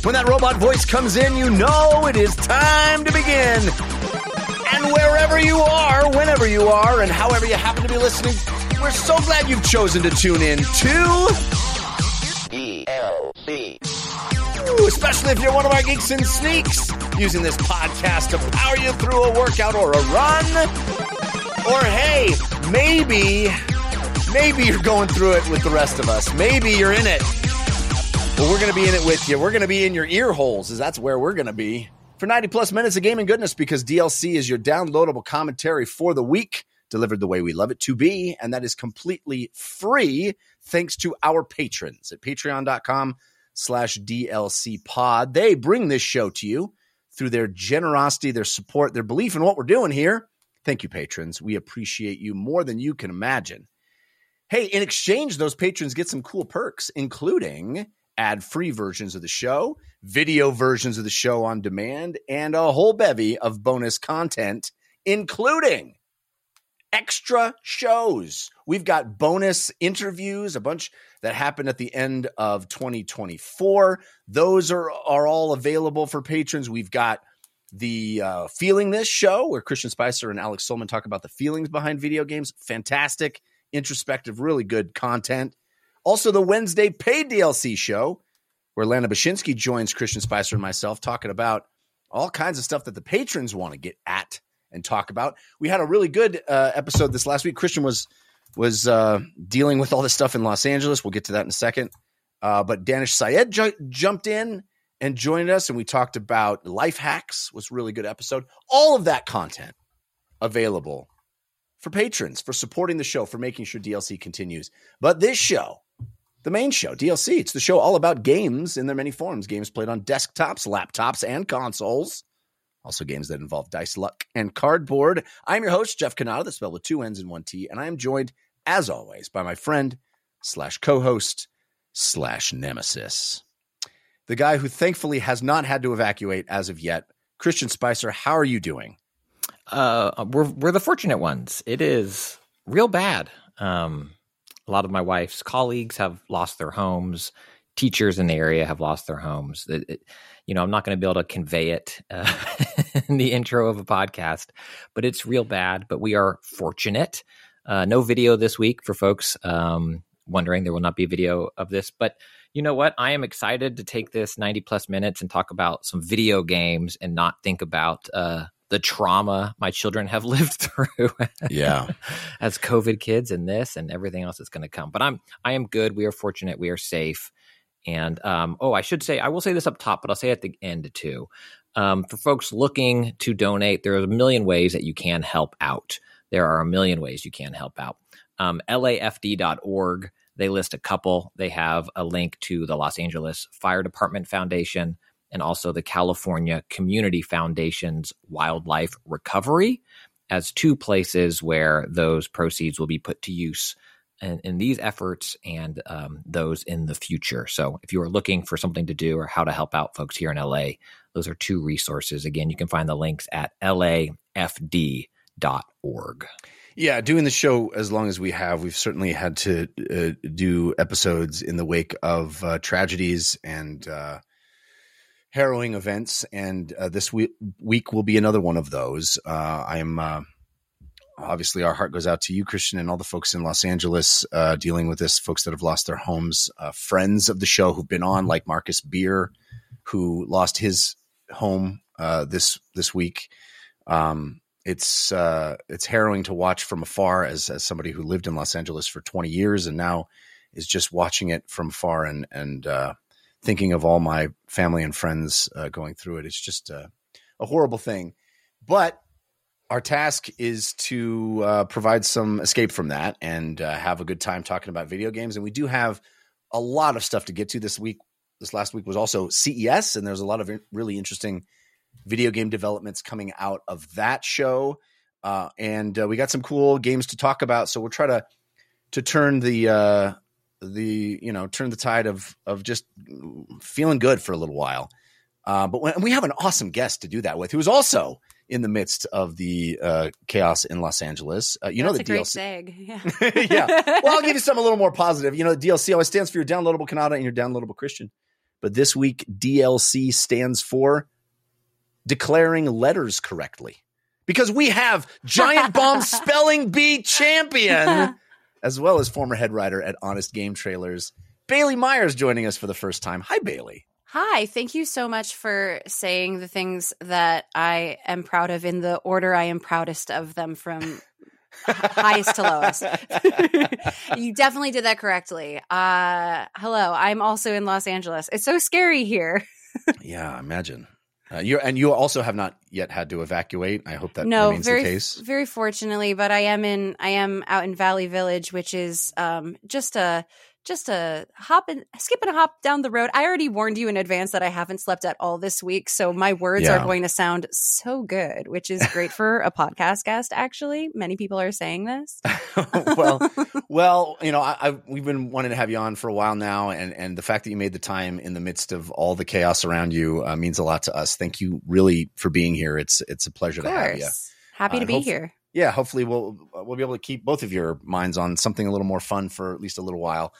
When that robot voice comes in, you know it is time to begin. And wherever you are, whenever you are, and however you happen to be listening, we're so glad you've chosen to tune in to DLC. Especially if you're one of our geeks and sneaks, using this podcast to power you through a workout or a run. Or hey, maybe you're going through it with the rest of us. Maybe you're in it. Well, we're going to be in it with you. We're going to be in your ear holes, as that's where we're going to be. For 90 plus minutes of gaming goodness, because DLC is your downloadable commentary for the week, delivered the way we love it to be, and that is completely free thanks to our patrons at patreon.com/DLC pod. They bring this show to you through their generosity, their support, their belief in what we're doing here. Thank you, patrons. We appreciate you more than you can imagine. Hey, in exchange, those patrons get some cool perks, including ad-free versions of the show, video versions of the show on demand, and a whole bevy of bonus content, including extra shows. We've got bonus interviews, a bunch that happened at the end of 2024. Those are all available for patrons. We've got the Feeling This show, where Christian Spicer and Alex Solman talk about the feelings behind video games. Fantastic, introspective, really good content. Also, the Wednesday paid DLC show, where Lana Bashinsky joins Christian Spicer and myself talking about all kinds of stuff that the patrons want to get at and talk about. We had a really good episode this last week. Christian was dealing with all this stuff in Los Angeles. We'll get to that in a second. But Danish Syed jumped in and joined us, and we talked about life hacks. It was a really good episode. All of that content available for patrons, for supporting the show, for making sure DLC continues. But this show, the main show, DLC, it's the show all about games in their many forms. Games played on desktops, laptops, and consoles. Also games that involve dice, luck, and cardboard. I'm your host, Jeff Cannata, that's spelled with 2 N's and 1 T, and I am joined, as always, by my friend, /co-host, /nemesis. The guy who thankfully has not had to evacuate as of yet. Christian Spicer, how are you doing? We're the fortunate ones. It is real bad. A lot of my wife's colleagues have lost their homes. Teachers in the area have lost their homes. I'm not going to be able to convey it in the intro of a podcast, but it's real bad. But we are fortunate. No video this week for folks wondering. There will not be a video of this. But you know what? I am excited to take this 90 plus minutes and talk about some video games and not think about the trauma my children have lived through as COVID kids and this and everything else that's going to come. But I am good. We are fortunate. We are safe. And, I should say, I will say this up top, but I'll say at the end too. For folks looking to donate, there are a million ways that you can help out. LAFD.org. They list a couple. They have a link to the Los Angeles Fire Department Foundation and also the California Community Foundation's Wildlife Recovery as 2 places where those proceeds will be put to use in these efforts and those in the future. So if you are looking for something to do or how to help out folks here in LA, those are 2 resources. Again, you can find the links at LAFD.org. Yeah, doing the show as long as we have, we've certainly had to do episodes in the wake of tragedies and harrowing events, and this week will be another one of those. Obviously, our heart goes out to you, Christian, and all the folks in Los Angeles dealing with this, folks that have lost their homes, friends of the show who've been on, like Marcus Beer, who lost his home this week. It's harrowing to watch from afar as somebody who lived in Los Angeles for 20 years and now is just watching it from afar and thinking of all my family and friends going through it. It's just a horrible thing. But our task is to provide some escape from that and have a good time talking about video games. And we do have a lot of stuff to get to this week. This last week was also CES, and there's a lot of really interesting video game developments coming out of that show. And we got some cool games to talk about. So we'll try to turn turn the tide of just feeling good for a little while. But we have an awesome guest to do that with, who is also in the midst of the chaos in Los Angeles. That's the a great DLC. seg. Yeah. Yeah. Well, I'll give you something a little more positive. The DLC always stands for your downloadable Cannata and your downloadable Christian. but this week DLC stands for declaring letters correctly. Because we have Giant Bomb Spelling Bee champion, as well as former head writer at Honest Game Trailers, Bailey Myers, joining us for the first time. Hi, Bailey. Hi, thank you so much for saying the things that I am proud of in the order I am proudest of them from highest to lowest. You definitely did that correctly. Hello, I'm also in Los Angeles. It's so scary here. Yeah, imagine. You also have not yet had to evacuate. I hope that remains the case. Very fortunately, but I am out in Valley Village, which is just a skip and a hop down the road. I already warned you in advance that I haven't slept at all this week, so my words are going to sound so good, which is great for a podcast guest. Actually, many people are saying this. well, we've been wanting to have you on for a while now, and the fact that you made the time in the midst of all the chaos around you means a lot to us. Thank you, really, for being here. It's a pleasure to have you. Happy to be here. Yeah, hopefully we'll be able to keep both of your minds on something a little more fun for at least a little while.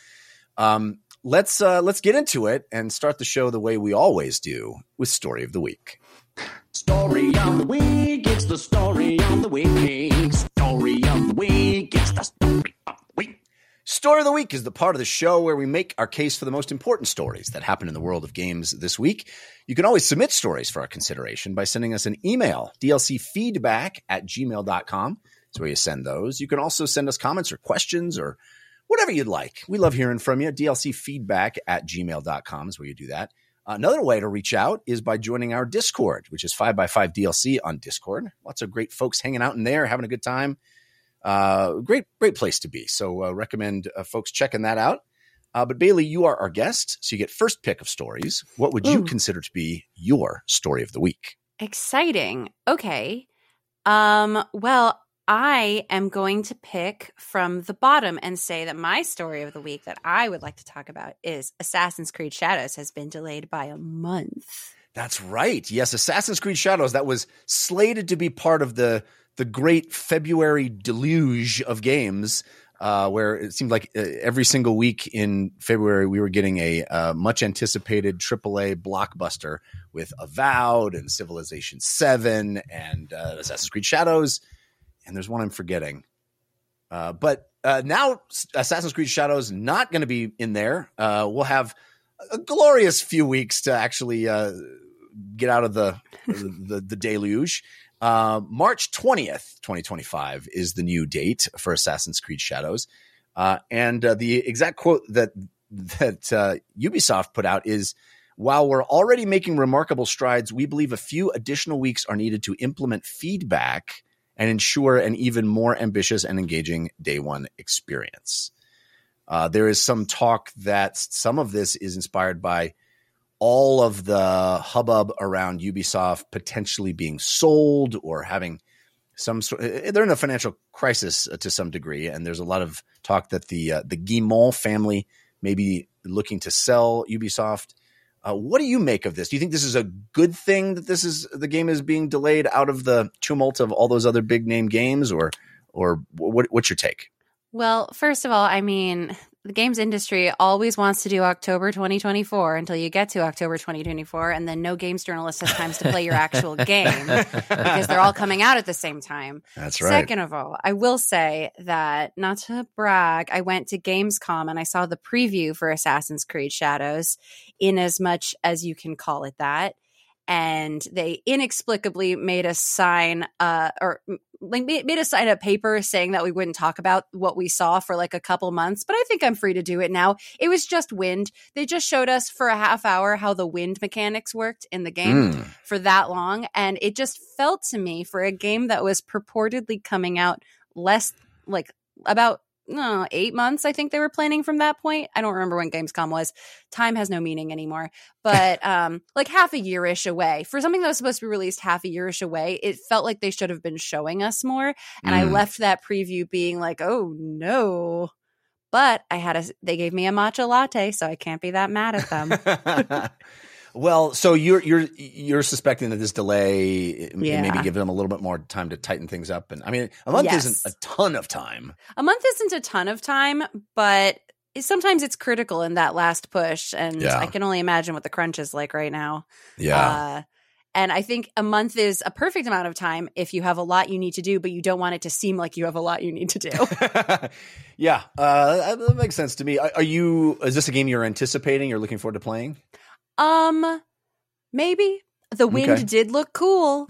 Let's get into it and start the show the way we always do, with Story of the Week. Story of the week, it's the story of the week. Story of the week, it's the story of the week. Story of the Week is the part of the show where we make our case for the most important stories that happen in the world of games this week. You can always submit stories for our consideration by sending us an email, dlcfeedback@gmail.com. That's where you send those. You can also send us comments or questions or whatever you'd like. We love hearing from you. dlcfeedback@gmail.com is where you do that. Another way to reach out is by joining our Discord, which is 5x5 DLC on Discord. Lots of great folks hanging out in there, having a good time. Great place to be. So recommend folks checking that out. But Bailey, you are our guest, so you get first pick of stories. What would you consider to be your story of the week? Exciting. Okay. Well, I am going to pick from the bottom and say that my story of the week that I would like to talk about is Assassin's Creed Shadows has been delayed by a month. That's right. Yes, Assassin's Creed Shadows, that was slated to be part of the great February deluge of games, where it seemed like every single week in February we were getting a much anticipated AAA blockbuster with Avowed and Civilization 7 and Assassin's Creed Shadows. And there's one I'm forgetting. But now Assassin's Creed Shadows not going to be in there. We'll have a glorious few weeks to actually get out of the deluge. March 20th, 2025 is the new date for Assassin's Creed Shadows. And the exact quote that Ubisoft put out is, "While we're already making remarkable strides, we believe a few additional weeks are needed to implement feedback and ensure an even more ambitious and engaging day one experience." There is some talk that some of this is inspired by all of the hubbub around Ubisoft potentially being sold or having some sort. They're in a financial crisis to some degree, and there's a lot of talk that the Guillemot family may be looking to sell Ubisoft. What do you make of this? Do you think this is a good thing that the game is being delayed out of the tumult of all those other big name games, or what's your take? Well, first of all, I mean, the games industry always wants to do October 2024 until you get to October 2024, and then no games journalist has time to play your actual game because they're all coming out at the same time. That's right. Second of all, I will say that, not to brag, I went to Gamescom and I saw the preview for Assassin's Creed Shadows, in as much as you can call it that. And they inexplicably made us sign made us sign a paper saying that we wouldn't talk about what we saw for like a couple months, but I think I'm free to do it now. It was just wind. They just showed us for a half hour how the wind mechanics worked in the game for that long. And it just felt to me, for a game that was purportedly coming out about 8 months, I think they were planning from that point. I don't remember when Gamescom was. Time has no meaning anymore. But like half a year-ish away. For something that was supposed to be released half a year-ish away, it felt like they should have been showing us more. And I left that preview being like, oh no. But they gave me a matcha latte, so I can't be that mad at them. Well, so you're suspecting that this delay maybe give them a little bit more time to tighten things up, and I mean, a month isn't a ton of time. A month isn't a ton of time, but sometimes it's critical in that last push, and Yeah. I can only imagine what the crunch is like right now. Yeah. And I think a month is a perfect amount of time if you have a lot you need to do, but you don't want it to seem like you have a lot you need to do. Yeah, that makes sense to me. Is this a game you're anticipating? You're looking forward to playing? Maybe. The wind Okay. did look cool.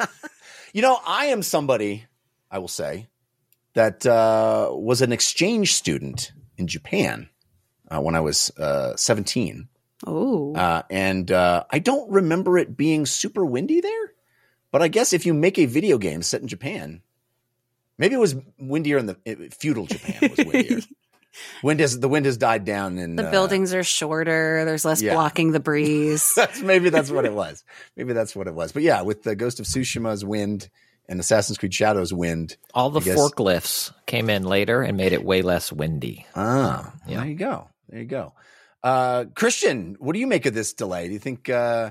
I am somebody, I will say, that was an exchange student in Japan when I was 17. Oh. And I don't remember it being super windy there, but I guess if you make a video game set in Japan, maybe it was windier in the feudal Japan was windier. The wind has died down, and The buildings are shorter. There's less yeah. blocking the breeze. maybe that's what it was. Maybe that's what it was. But yeah, with the Ghost of Tsushima's wind and Assassin's Creed Shadows wind, All the I guess- forklifts came in later and made it way less windy. Ah, Yeah. there you go. There you go. Christian, what do you make of this delay? Do you think when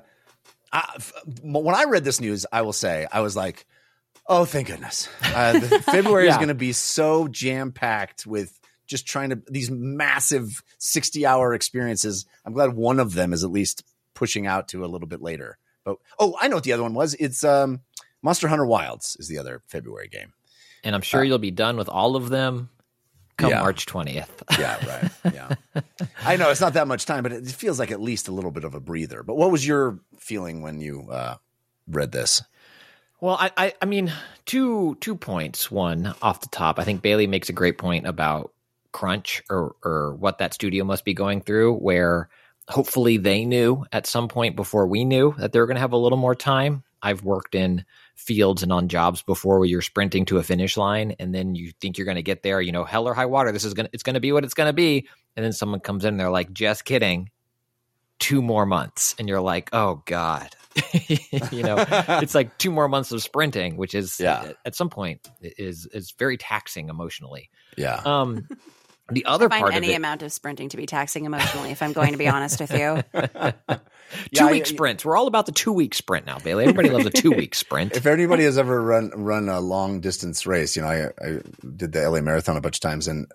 I read this news, I will say I was like, oh, thank goodness. February is Yeah. going to be so jam packed with just trying to these massive 60-hour experiences. I'm glad one of them is at least pushing out to a little bit later. But I know what the other one was. It's Monster Hunter Wilds is the other February game. And I'm sure you'll be done with all of them come Yeah. March 20th. Yeah, right. Yeah. I know it's not that much time, but it feels like at least a little bit of a breather. But what was your feeling when you read this? Well, I mean, two points. One off the top, I think Bailey makes a great point about crunch or what that studio must be going through, where hopefully they knew at some point before we knew that they were going to have a little more time. I've worked in fields and on jobs before where you're sprinting to a finish line and then you think you're going to get there, hell or high water, it's going to be what it's going to be. And then someone comes in and they're like, just kidding, 2 more months. And you're like, oh God, it's like 2 more months of sprinting, which is at some point is very taxing emotionally. Yeah. The other I find part any of it, amount of sprinting to be taxing emotionally, if I'm going to be honest with you. 2-week sprints. We're all about the 2-week sprint now, Bailey. Everybody loves a 2-week sprint. If anybody has ever run a long distance race, I did the LA Marathon a bunch of times, and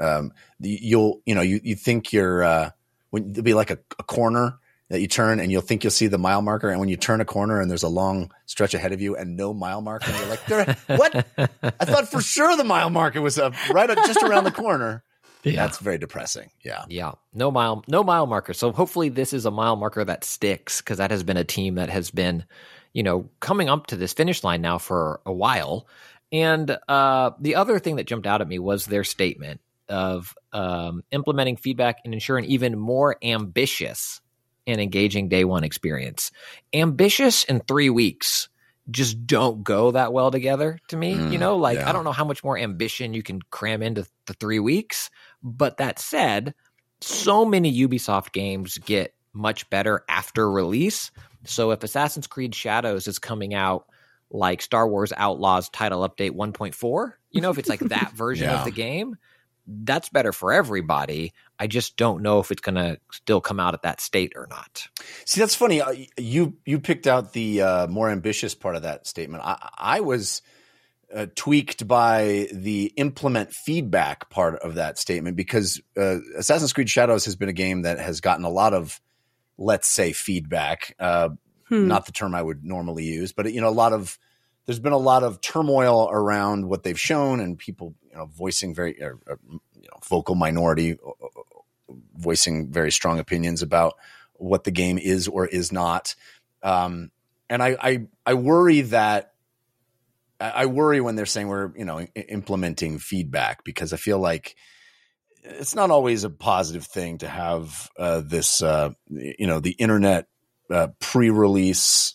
you think you're when there'll be like a corner that you turn, and you'll think you'll see the mile marker, and when you turn a corner and there's a long stretch ahead of you and no mile marker, and you're like, what? I thought for sure the mile marker was just around the corner. Yeah. That's very depressing. Yeah. Yeah. No mile marker. So hopefully this is a mile marker that sticks, because that has been a team that has been, coming up to this finish line now for a while. And the other thing that jumped out at me was their statement of implementing feedback and ensuring even more ambitious and engaging day one experience. Ambitious in 3 weeks just don't go that well together to me. Yeah. I don't know how much more ambition you can cram into the 3 weeks. But that said, so many Ubisoft games get much better after release. So if Assassin's Creed Shadows is coming out like Star Wars Outlaws title update 1.4, if it's like that version of the game, that's better for everybody. I just don't know if it's going to still come out at that state or not. See, that's funny. You picked out the more ambitious part of that statement. I was tweaked by the implement feedback part of that statement, because Assassin's Creed Shadows has been a game that has gotten a lot of, let's say, feedback. Not the term I would normally use, but there's been a lot of turmoil around what they've shown, and people voicing very vocal minority voicing very strong opinions about what the game is or is not. And I worry that. I worry when they're saying we're, implementing feedback, because I feel like it's not always a positive thing to have this, the internet pre-release,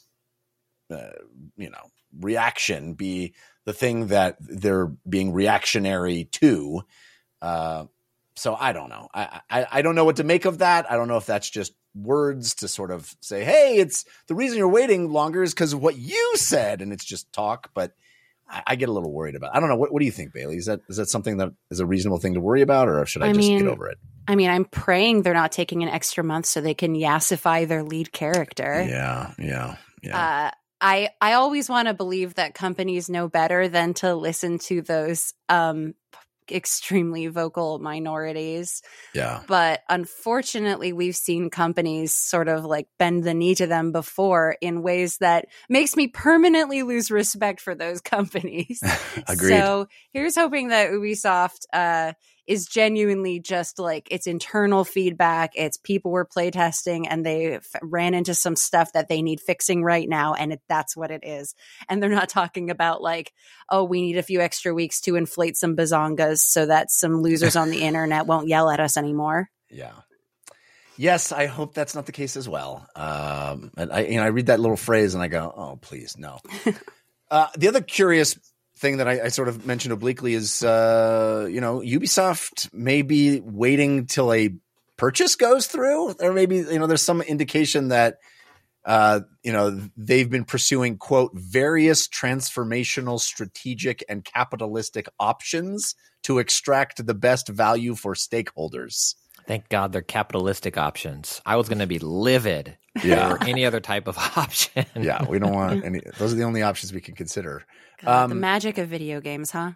reaction be the thing that they're being reactionary to. So I don't know. I don't know what to make of that. I don't know if that's just words to sort of say, hey, it's the reason you're waiting longer is because of what you said, and it's just talk. But I get a little worried about it. I don't know. What do you think, Bailey? Is that something that is a reasonable thing to worry about, or should I just get over it? I mean, I'm praying they're not taking an extra month so they can yassify their lead character. Yeah. I always want to believe that companies know better than to listen to those extremely vocal minorities. Yeah. But unfortunately, we've seen companies sort of like bend the knee to them before in ways that makes me permanently lose respect for those companies. Agreed. So here's hoping that Ubisoft is genuinely just like it's internal feedback. It's people were playtesting and they ran into some stuff that they need fixing right now. And that's what it is. And they're not talking about like, oh, we need a few extra weeks to inflate some bazongas so that some losers on the internet won't yell at us anymore. Yeah. Yes, I hope that's not the case as well. And I read that little phrase and I go, oh, please, no. The other curious thing that I sort of mentioned obliquely is, Ubisoft may be waiting till a purchase goes through, or maybe, there's some indication that, they've been pursuing, quote, various transformational, strategic, and capitalistic options to extract the best value for stakeholders. Thank God they're capitalistic options. I was going to be livid for any other type of option. Yeah, we don't want any. Those are the only options we can consider. God, the magic of video games, huh?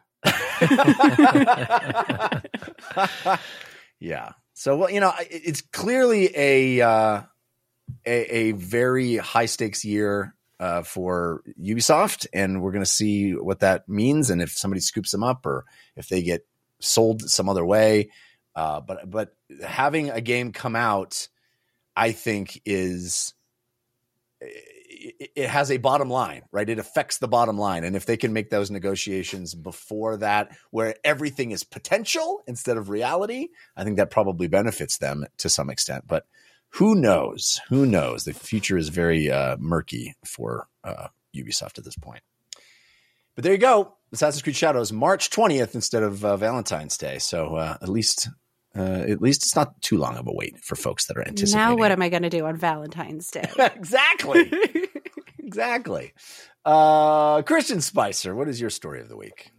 Yeah. So, well, it's clearly a very high stakes year for Ubisoft, and we're going to see what that means, and if somebody scoops them up, or if they get sold some other way. But having a game come out, I think it has a bottom line, right? It affects the bottom line. And if they can make those negotiations before that, where everything is potential instead of reality, I think that probably benefits them to some extent. But who knows? Who knows? The future is very murky for Ubisoft at this point. But there you go. Assassin's Creed Shadows, March 20th instead of Valentine's Day. So at least it's not too long of a wait for folks that are anticipating. Now what am I going to do on Valentine's Day? Exactly. Exactly. Christian Spicer, what is your story of the week?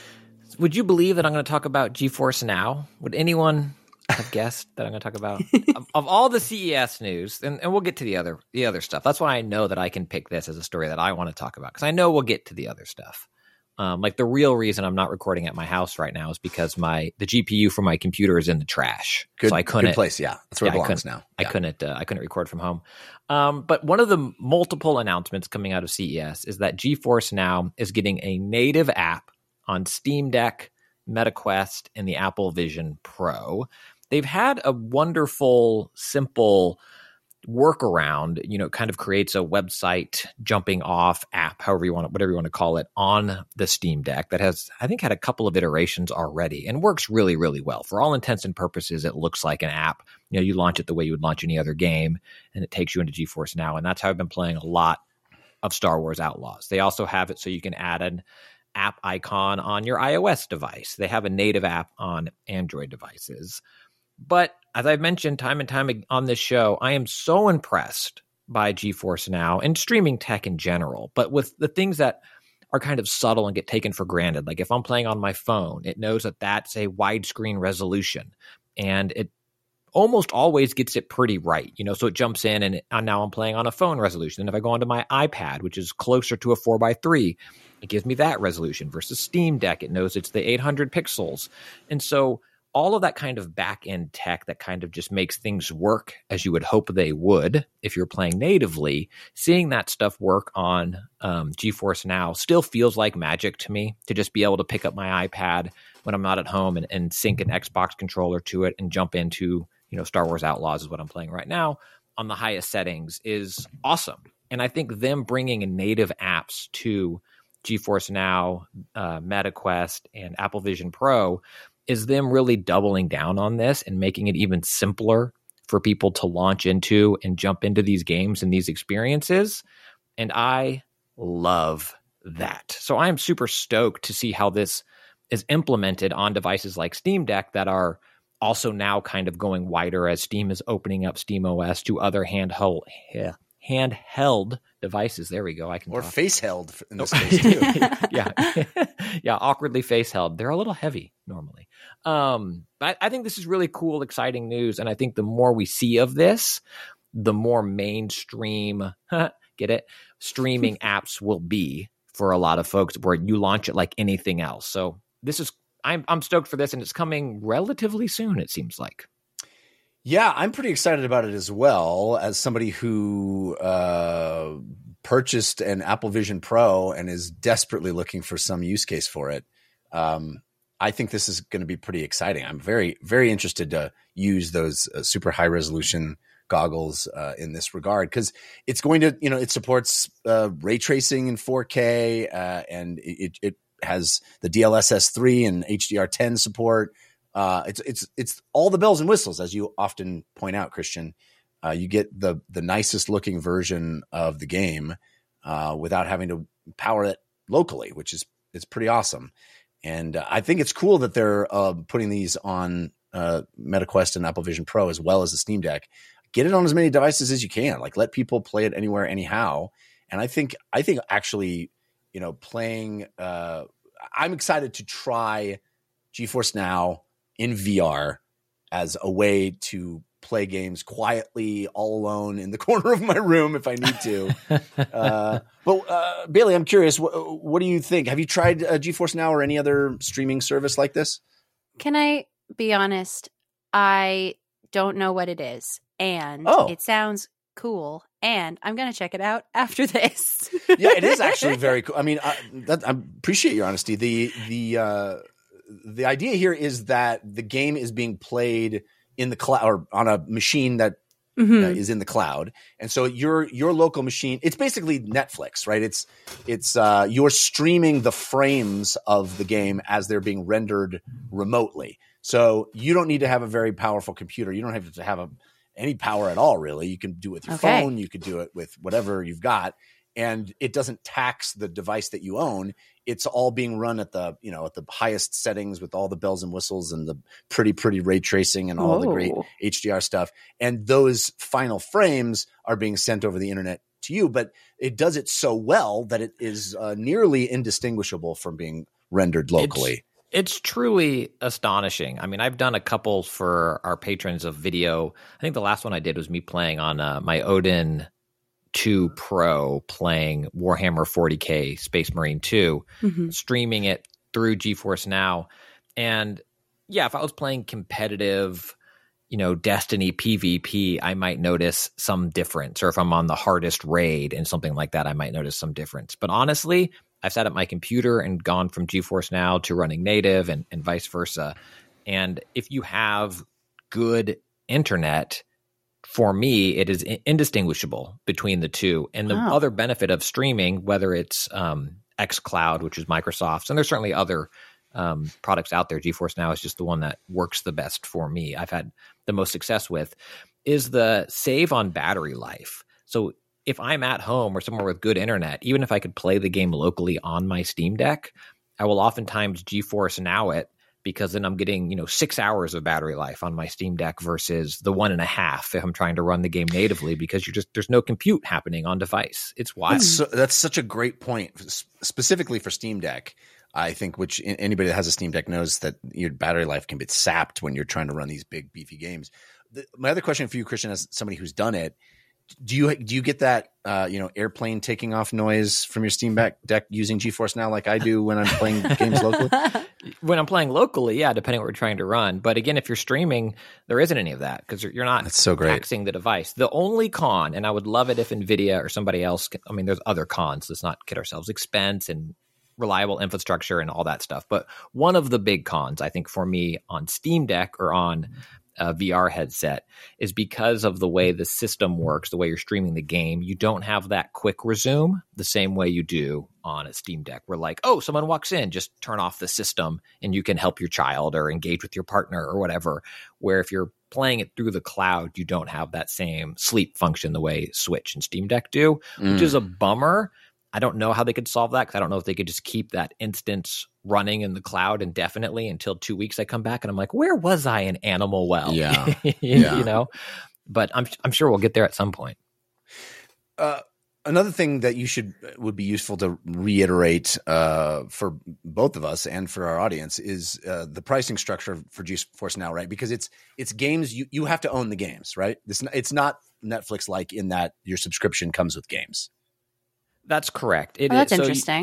Would you believe that I'm going to talk about GeForce Now? Would anyone have guessed that I'm going to talk about? of all the CES news, and we'll get to the other stuff. That's why I know that I can pick this as a story that I want to talk about, because I know we'll get to the other stuff. Like the real reason I'm not recording at my house right now is because the GPU for my computer is in the trash. So I couldn't. Good place, yeah. That's where it belongs now. Yeah. I couldn't record from home. But one of the multiple announcements coming out of CES is that GeForce Now is getting a native app on Steam Deck, MetaQuest, and the Apple Vision Pro. They've had a wonderful, simple workaround, it kind of creates a website jumping off app, whatever you want to call it, on the Steam Deck that has, I think, had a couple of iterations already and works really, really well. For all intents and purposes, it looks like an app. You launch it the way you would launch any other game, and it takes you into GeForce Now. And that's how I've been playing a lot of Star Wars Outlaws. They also have it so you can add an app icon on your iOS device. They have a native app on Android devices. But as I've mentioned time and time on this show, I am so impressed by GeForce Now and streaming tech in general, but with the things that are kind of subtle and get taken for granted. Like if I'm playing on my phone, it knows that that's a widescreen resolution, and it almost always gets it pretty right. So it jumps in, and now I'm playing on a phone resolution. And if I go onto my iPad, which is closer to a 4:3, it gives me that resolution versus Steam Deck. It knows it's the 800 pixels. And so all of that kind of back-end tech that kind of just makes things work as you would hope they would if you're playing natively, seeing that stuff work on GeForce Now still feels like magic to me, to just be able to pick up my iPad when I'm not at home and sync an Xbox controller to it and jump into, Star Wars Outlaws is what I'm playing right now on the highest settings is awesome. And I think them bringing in native apps to GeForce Now, MetaQuest, and Apple Vision Pro is them really doubling down on this and making it even simpler for people to launch into and jump into these games and these experiences. And I love that. So I am super stoked to see how this is implemented on devices like Steam Deck that are also now kind of going wider as Steam is opening up SteamOS to other handheld devices. There we go. I can or talk. face held in this case too. yeah, awkwardly face held. They're a little heavy normally. But I think this is really cool, exciting news, and I think the more we see of this, the more mainstream, streaming apps will be for a lot of folks, where you launch it like anything else. So this is I'm stoked for this, and it's coming relatively soon, it seems like. Yeah, I'm pretty excited about it as well, as somebody who purchased an Apple Vision Pro and is desperately looking for some use case for it. I think this is going to be pretty exciting. I'm very, very interested to use those super high resolution goggles in this regard, because it's going to, it supports ray tracing in 4K, and it has the DLSS 3 and HDR10 support. It's all the bells and whistles, as you often point out, Christian. You get the nicest looking version of the game without having to power it locally, which is it's pretty awesome. And I think it's cool that they're putting these on MetaQuest and Apple Vision Pro as well as the Steam Deck. Get it on as many devices as you can. Like, let people play it anywhere, anyhow. And I think actually, playing. I'm excited to try GeForce Now in VR as a way to play games quietly, all alone in the corner of my room if I need to. But Bailey, I'm curious, what do you think? Have you tried GeForce Now or any other streaming service like this? Can I be honest? I don't know what it is, and it sounds cool, and I'm going to check it out after this. Yeah, it is actually very cool. I mean, I appreciate your honesty. The idea here is that the game is being played in the cloud or on a machine that is in the cloud. And so your local machine, it's basically Netflix, right? It's you're streaming the frames of the game as they're being rendered remotely. So you don't need to have a very powerful computer. You don't have to have any power at all, really. You can do it with your phone. You could do it with whatever you've got. And it doesn't tax the device that you own. It's all being run at the highest settings with all the bells and whistles and the pretty ray tracing and all the great HDR stuff. And those final frames are being sent over the internet to you, but it does it so well that it is nearly indistinguishable from being rendered locally. It's truly astonishing. I mean, I've done a couple for our patrons of video. I think the last one I did was me playing on my Odin 2 Pro, playing Warhammer 40K Space Marine 2, streaming it through GeForce Now. And yeah, if I was playing competitive, Destiny PvP, I might notice some difference. Or if I'm on the hardest raid and something like that, I might notice some difference. But honestly, I've set up my computer and gone from GeForce Now to running native and vice versa. And if you have good internet, for me, it is indistinguishable between the two. And the other benefit of streaming, whether it's xCloud, which is Microsoft's, and there's certainly other products out there, GeForce Now is just the one that works the best for me, I've had the most success with, is the save on battery life. So if I'm at home or somewhere with good internet, even if I could play the game locally on my Steam Deck, I will oftentimes GeForce Now it, because then I'm getting, 6 hours of battery life on my Steam Deck versus the 1.5 if I'm trying to run the game natively, because there's no compute happening on device. It's wild. That's such a great point, specifically for Steam Deck, I think, which anybody that has a Steam Deck knows that your battery life can be sapped when you're trying to run these big, beefy games. My other question for you, Christian, as somebody who's done it, do you get that airplane taking off noise from your Steam Deck using GeForce Now like I do when I'm playing games locally? When I'm playing locally, yeah, depending on what we're trying to run. But again, if you're streaming, there isn't any of that because you're not taxing the device. The only con, and I would love it if NVIDIA or somebody else, there's other cons. Let's not kid ourselves. Expense and reliable infrastructure and all that stuff. But one of the big cons, I think, for me on Steam Deck or on a VR headset is because of the way the system works, the way you're streaming the game, you don't have that quick resume the same way you do on a Steam Deck. Where like, oh, someone walks in, just turn off the system and you can help your child or engage with your partner or whatever. Where if you're playing it through the cloud, you don't have that same sleep function the way Switch and Steam Deck do, which is a bummer. I don't know how they could solve that because I don't know if they could just keep that instance running in the cloud indefinitely until 2 weeks I come back and I'm like, where was I in Animal Well? Yeah. But I'm sure we'll get there at some point. Another thing that would be useful to reiterate for both of us and for our audience is the pricing structure for GeForce Now, right? Because it's games, you have to own the games, right? It's not Netflix like in that your subscription comes with games. That's correct. That's interesting.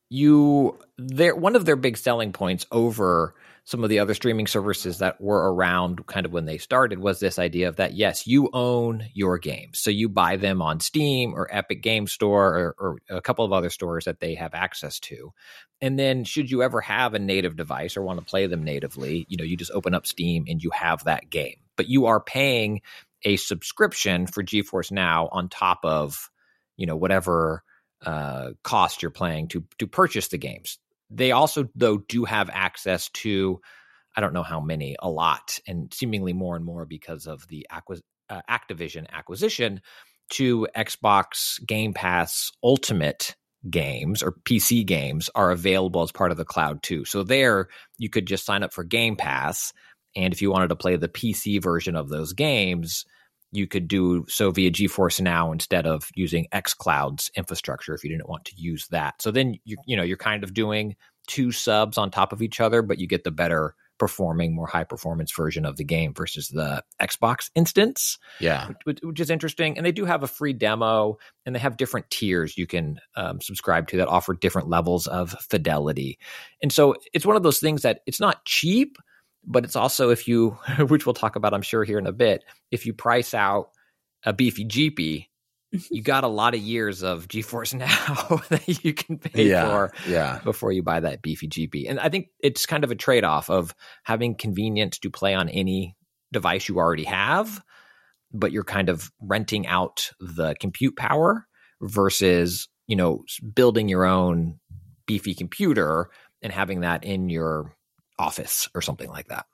one of their big selling points over some of the other streaming services that were around kind of when they started was this idea of that, yes, you own your games. So you buy them on Steam or Epic Game Store or a couple of other stores that they have access to. And then should you ever have a native device or want to play them natively, you just open up Steam and you have that game. But you are paying a subscription for GeForce Now on top of, whatever cost you're paying to purchase the games. They also, though, do have access to, I don't know how many, a lot, and seemingly more and more because of the Activision acquisition, to Xbox Game Pass Ultimate games or PC games are available as part of the cloud too. So there you could just sign up for Game Pass, and if you wanted to play the PC version of those games, you could do so via GeForce Now instead of using xCloud's infrastructure if you didn't want to use that. So then you're kind of doing two subs on top of each other, but you get the better performing, more high performance version of the game versus the Xbox instance. Yeah, which is interesting. And they do have a free demo, and they have different tiers you can subscribe to that offer different levels of fidelity. And so it's one of those things that it's not cheap, but it's also, if you, which we'll talk about, I'm sure, here in a bit, if you price out a beefy GP, you got a lot of years of GeForce Now that you can pay for before you buy that beefy GP. And I think it's kind of a trade-off of having convenience to play on any device you already have, but you're kind of renting out the compute power versus, building your own beefy computer and having that in your office or something like that.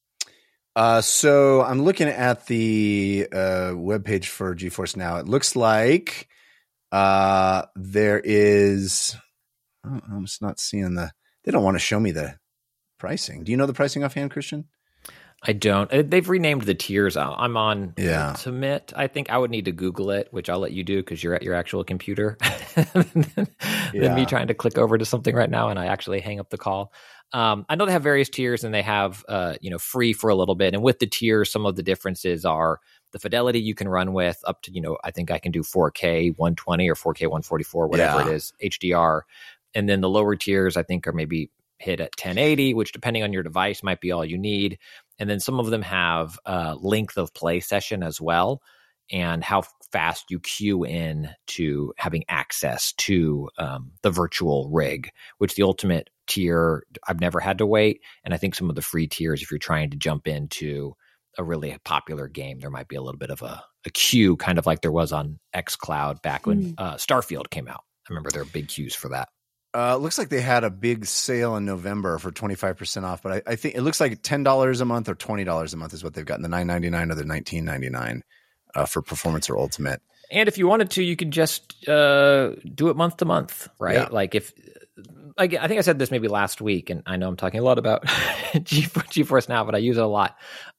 So I'm looking at the webpage for GeForce Now. It looks like there is. I'm just not seeing they don't want to show me the pricing. Do you know the pricing offhand, Christian? I don't. They've renamed the tiers. I'm on Ultimate. I think I would need to Google it, which I'll let you do because you're at your actual computer. than me trying to click over to something right now and I actually hang up the call. I know they have various tiers and they have, free for a little bit. And with the tiers, some of the differences are the fidelity you can run with up to, I think I can do 4K 120 or 4K 144, whatever it is, HDR. And then the lower tiers, I think, are maybe hit at 1080, which depending on your device might be all you need. And then some of them have length of play session as well, and how fast you queue in to having access to the virtual rig, which the Ultimate tier, I've never had to wait. And I think some of the free tiers, if you're trying to jump into a really popular game, there might be a little bit of a queue, kind of like there was on xCloud back when Starfield came out. I remember there were big queues for that. Looks like they had a big sale in November for 25% off, but I think it looks like $10 a month or $20 a month is what they've gotten, the $9.99 or the $19.99 for Performance or Ultimate. And if you wanted to, you could just do it month to month, right? Yeah. Like I think I said this maybe last week, and I know I'm talking a lot about GeForce Now, but I use it a lot.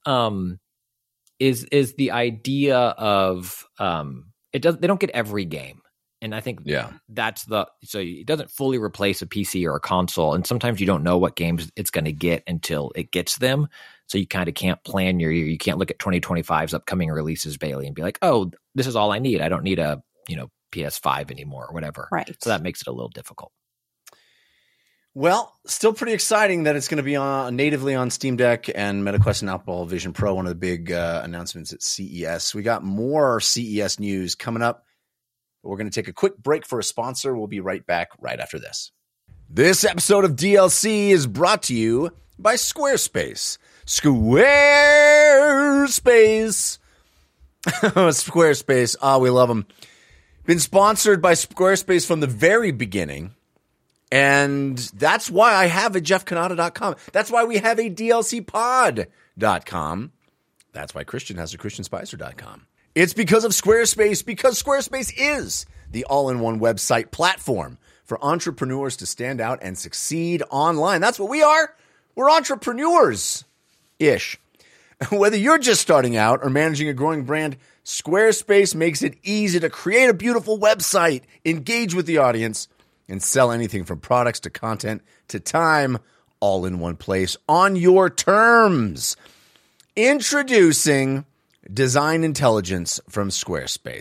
Is the idea of they don't get every game. And I think that's so it doesn't fully replace a PC or a console. And sometimes you don't know what games it's going to get until it gets them. So you kind of can't plan your year. You can't look at 2025's upcoming releases, Bailey, and be like, oh, this is all I need. I don't need a, PS5 anymore or whatever. Right. So that makes it a little difficult. Well, still pretty exciting that it's going to be natively on Steam Deck and MetaQuest and Apple Vision Pro, one of the big announcements at CES. We got more CES news coming up. We're going to take a quick break for a sponsor. We'll be right back right after this. This episode of DLC is brought to you by Squarespace. Squarespace. Squarespace. We love them. Been sponsored by Squarespace from the very beginning. And that's why I have a jeffcanada.com. That's why we have a DLCpod.com. That's why Christian has a christianspicer.com. It's because of Squarespace, because Squarespace is the all-in-one website platform for entrepreneurs to stand out and succeed online. That's what we are. We're entrepreneurs-ish. Whether you're just starting out or managing a growing brand, Squarespace makes it easy to create a beautiful website, engage with the audience, and sell anything from products to content to time, all in one place on your terms. Introducing Design Intelligence from Squarespace.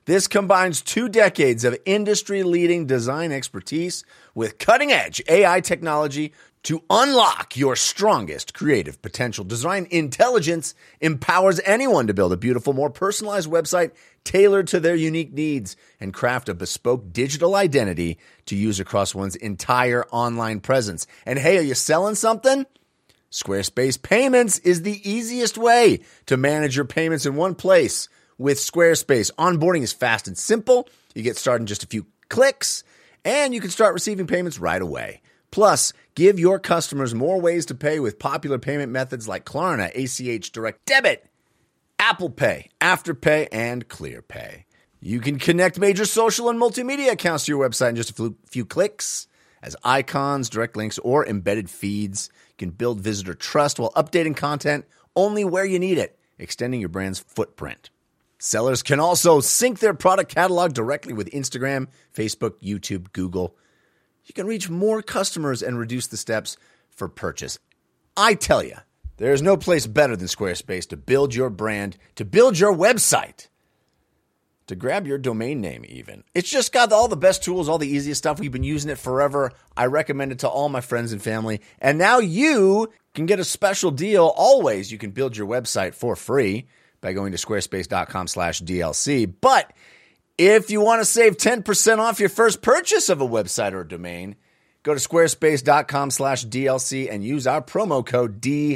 This combines 2 decades of industry-leading design expertise with cutting-edge AI technology to unlock your strongest creative potential. Design Intelligence empowers anyone to build a beautiful, more personalized website tailored to their unique needs and craft a bespoke digital identity to use across one's entire online presence. And hey, are you selling something? Squarespace Payments is the easiest way to manage your payments in one place. With Squarespace, onboarding is fast and simple. You get started in just a few clicks, and you can start receiving payments right away. Plus, give your customers more ways to pay with popular payment methods like Klarna, ACH Direct Debit, Apple Pay, Afterpay, and ClearPay. You can connect major social and multimedia accounts to your website in just a few clicks as icons, direct links, or embedded feeds. You can build visitor trust while updating content only where you need it, extending your brand's footprint. Sellers can also sync their product catalog directly with Instagram, Facebook, YouTube, Google. You can reach more customers and reduce the steps for purchase. I tell you, there's no place better than Squarespace to build your brand, to build your website, to grab your domain name even. It's just got all the best tools, all the easiest stuff. We've been using it forever. I recommend it to all my friends and family. And now you can get a special deal. Always, you can build your website for free by going to squarespace.com/DLC. But if you want to save 10% off your first purchase of a website or a domain, go to squarespace.com/DLC and use our promo code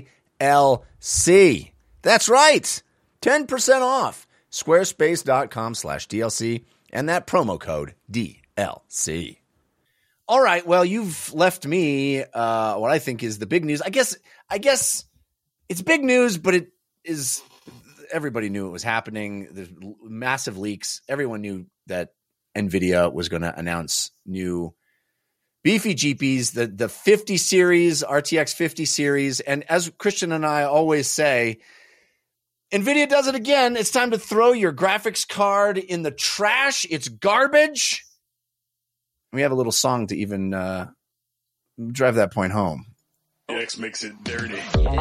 DLC. That's right. 10% off. Squarespace.com/DLC and that promo code DLC. All right. Well, you've left me what I think is the big news. I guess it's big news, but it is. Everybody knew it was happening. There's massive leaks. Everyone knew that NVIDIA was going to announce new beefy GPUs, the 50 series, RTX 50 series. And as Christian and I always say, NVIDIA does it again. It's time to throw your graphics card in the trash. It's garbage. We have a little song to even drive that point home. X makes it dirty.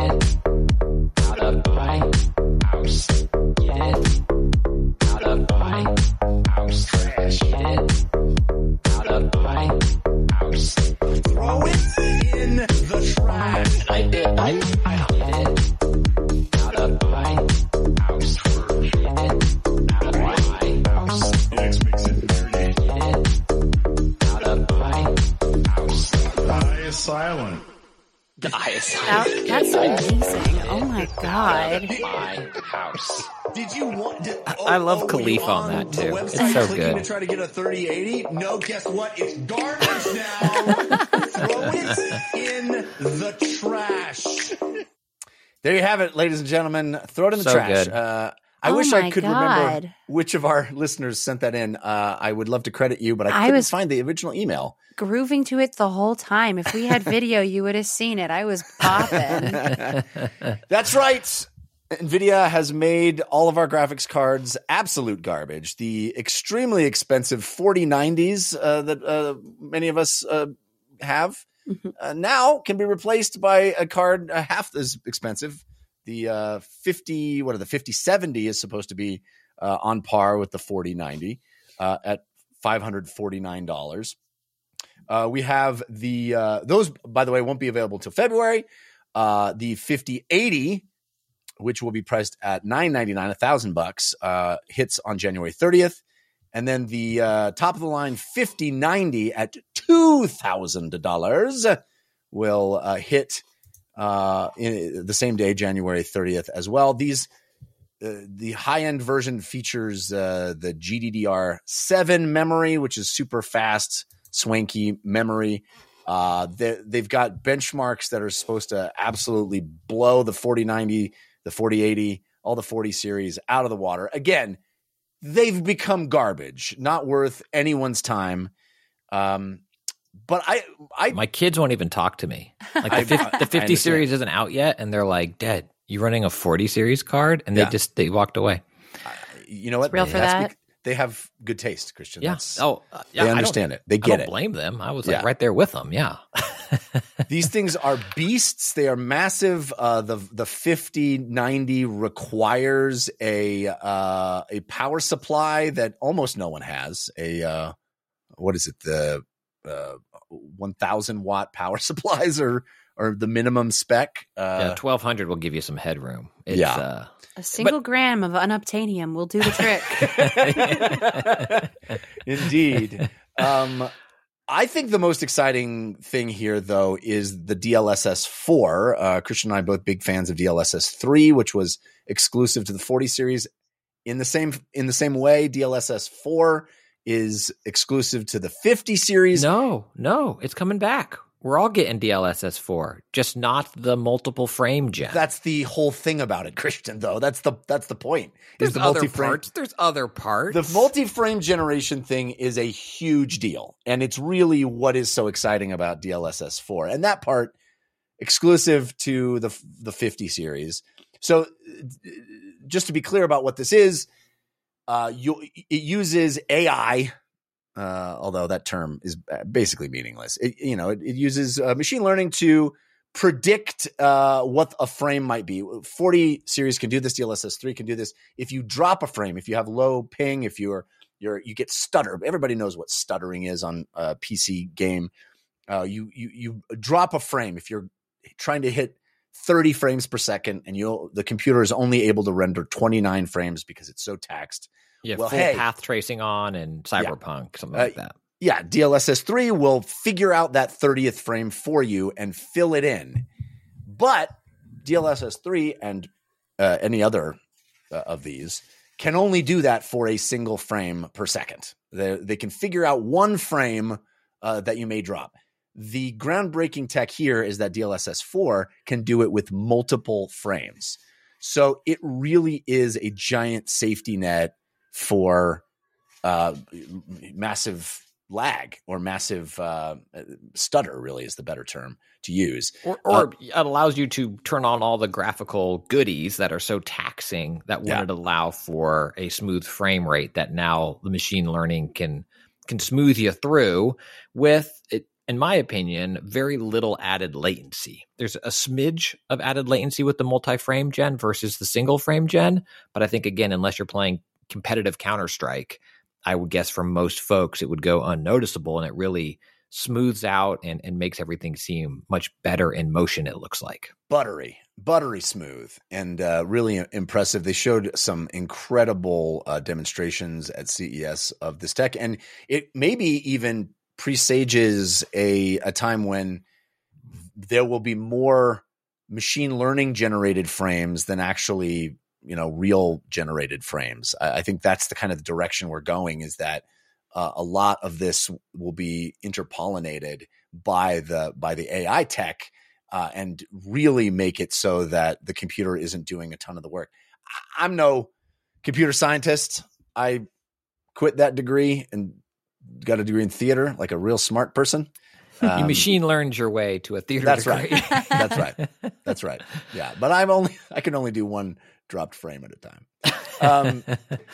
Out of my house. Get it out of my house. Trash. Get it out of my house. Throw it in the trash. I did. I get it out of my house. Get it out of my house. X makes it dirty. Get it out of my house. I is silent. That's amazing. Oh my God. My house. Did you want? I love Khalif on that too. It's so good. To try to get a 3080? No, guess what? It's garbage now. Throw it in the trash. There you have it, ladies and gentlemen. Throw it in the So trash. good. I wish I my could God. remember which of our listeners sent that in. I would love to credit you, but I couldn't find the original email. Grooving to it the whole time. If we had video, you would have seen it. I was popping. That's right. NVIDIA has made all of our graphics cards absolute garbage. The extremely expensive 4090s that many of us have now can be replaced by a card half as expensive. The 5070 is supposed to be on par with the 4090 at $549. We have those, by the way, won't be available until February. The 5080, which will be priced at $999, $1,000, hits on January 30th. And then the top of the line 5090 at $2,000 will hit in the same day, January 30th as well. These the high-end version features the GDDR7 memory, which is super fast, swanky memory. They've got benchmarks that are supposed to absolutely blow the 4090, the 4080, all the 40 series out of the water. Again, they've become garbage, not worth anyone's time. But my kids won't even talk to me. Like the 50 series isn't out yet, and they're like, "Dad, you running a 40 series card?" And they walked away. You know what? Real for that. they have good taste, Christian. Yeah. That's, Yeah. they understand it. They get I don't it. blame them. I was Yeah. like right there with them. Yeah. These things are beasts. They are massive. The 5090 requires a power supply that almost no one has. What is it? The 1000 watt power supplies or the minimum spec. 1200 will give you some headroom. It's, Yeah. A single gram of unobtainium will do the trick. Indeed. I think the most exciting thing here, though, is the DLSS 4. Christian and I are both big fans of DLSS 3, which was exclusive to the 40 series. In the same way, DLSS 4 is exclusive to the 50 series. No, it's coming back. We're all getting DLSS 4, just not the multiple frame gen. That's the whole thing about it, Christian, though. That's the point. There's is the other multi-frame. parts. There's other parts. The multi-frame generation thing is a huge deal, and it's really what is so exciting about DLSS 4. And that part exclusive to the 50 series. So just to be clear about what this is, it uses AI, although that term is basically meaningless. It uses machine learning to predict what a frame might be. 40 series can do this. DLSS 3 can do this. If you drop a frame, if you have low ping, if you get stutter. Everybody knows what stuttering is on a PC game. You drop a frame if you're trying to hit 30 frames per second, and the computer is only able to render 29 frames because it's so taxed. Yeah, full path tracing on and Cyberpunk, something like that. Yeah, DLSS 3 will figure out that 30th frame for you and fill it in. But DLSS 3 and any other of these can only do that for a single frame per second. They can figure out one frame that you may drop. The groundbreaking tech here is that DLSS 4 can do it with multiple frames. So it really is a giant safety net for massive lag or massive stutter, really is the better term to use. Or it allows you to turn on all the graphical goodies that are so taxing that wouldn't allow for a smooth frame rate that now the machine learning can smooth you through with it. In my opinion, very little added latency. There's a smidge of added latency with the multi-frame gen versus the single frame gen. But I think, again, unless you're playing competitive Counter-Strike, I would guess for most folks it would go unnoticeable, and it really smooths out and makes everything seem much better in motion, it looks like. Buttery smooth, and really impressive. They showed some incredible demonstrations at CES of this tech, and it maybe even presages a time when there will be more machine learning generated frames than actually real generated frames. I think that's the kind of direction we're going, is that a lot of this will be interpollinated by the AI tech and really make it so that the computer isn't doing a ton of the work. I'm no computer scientist. I quit that degree and got a degree in theater like a real smart person. You machine learned your way to a theater degree. Right. That's right. Yeah. But I can only do one dropped frame at a time.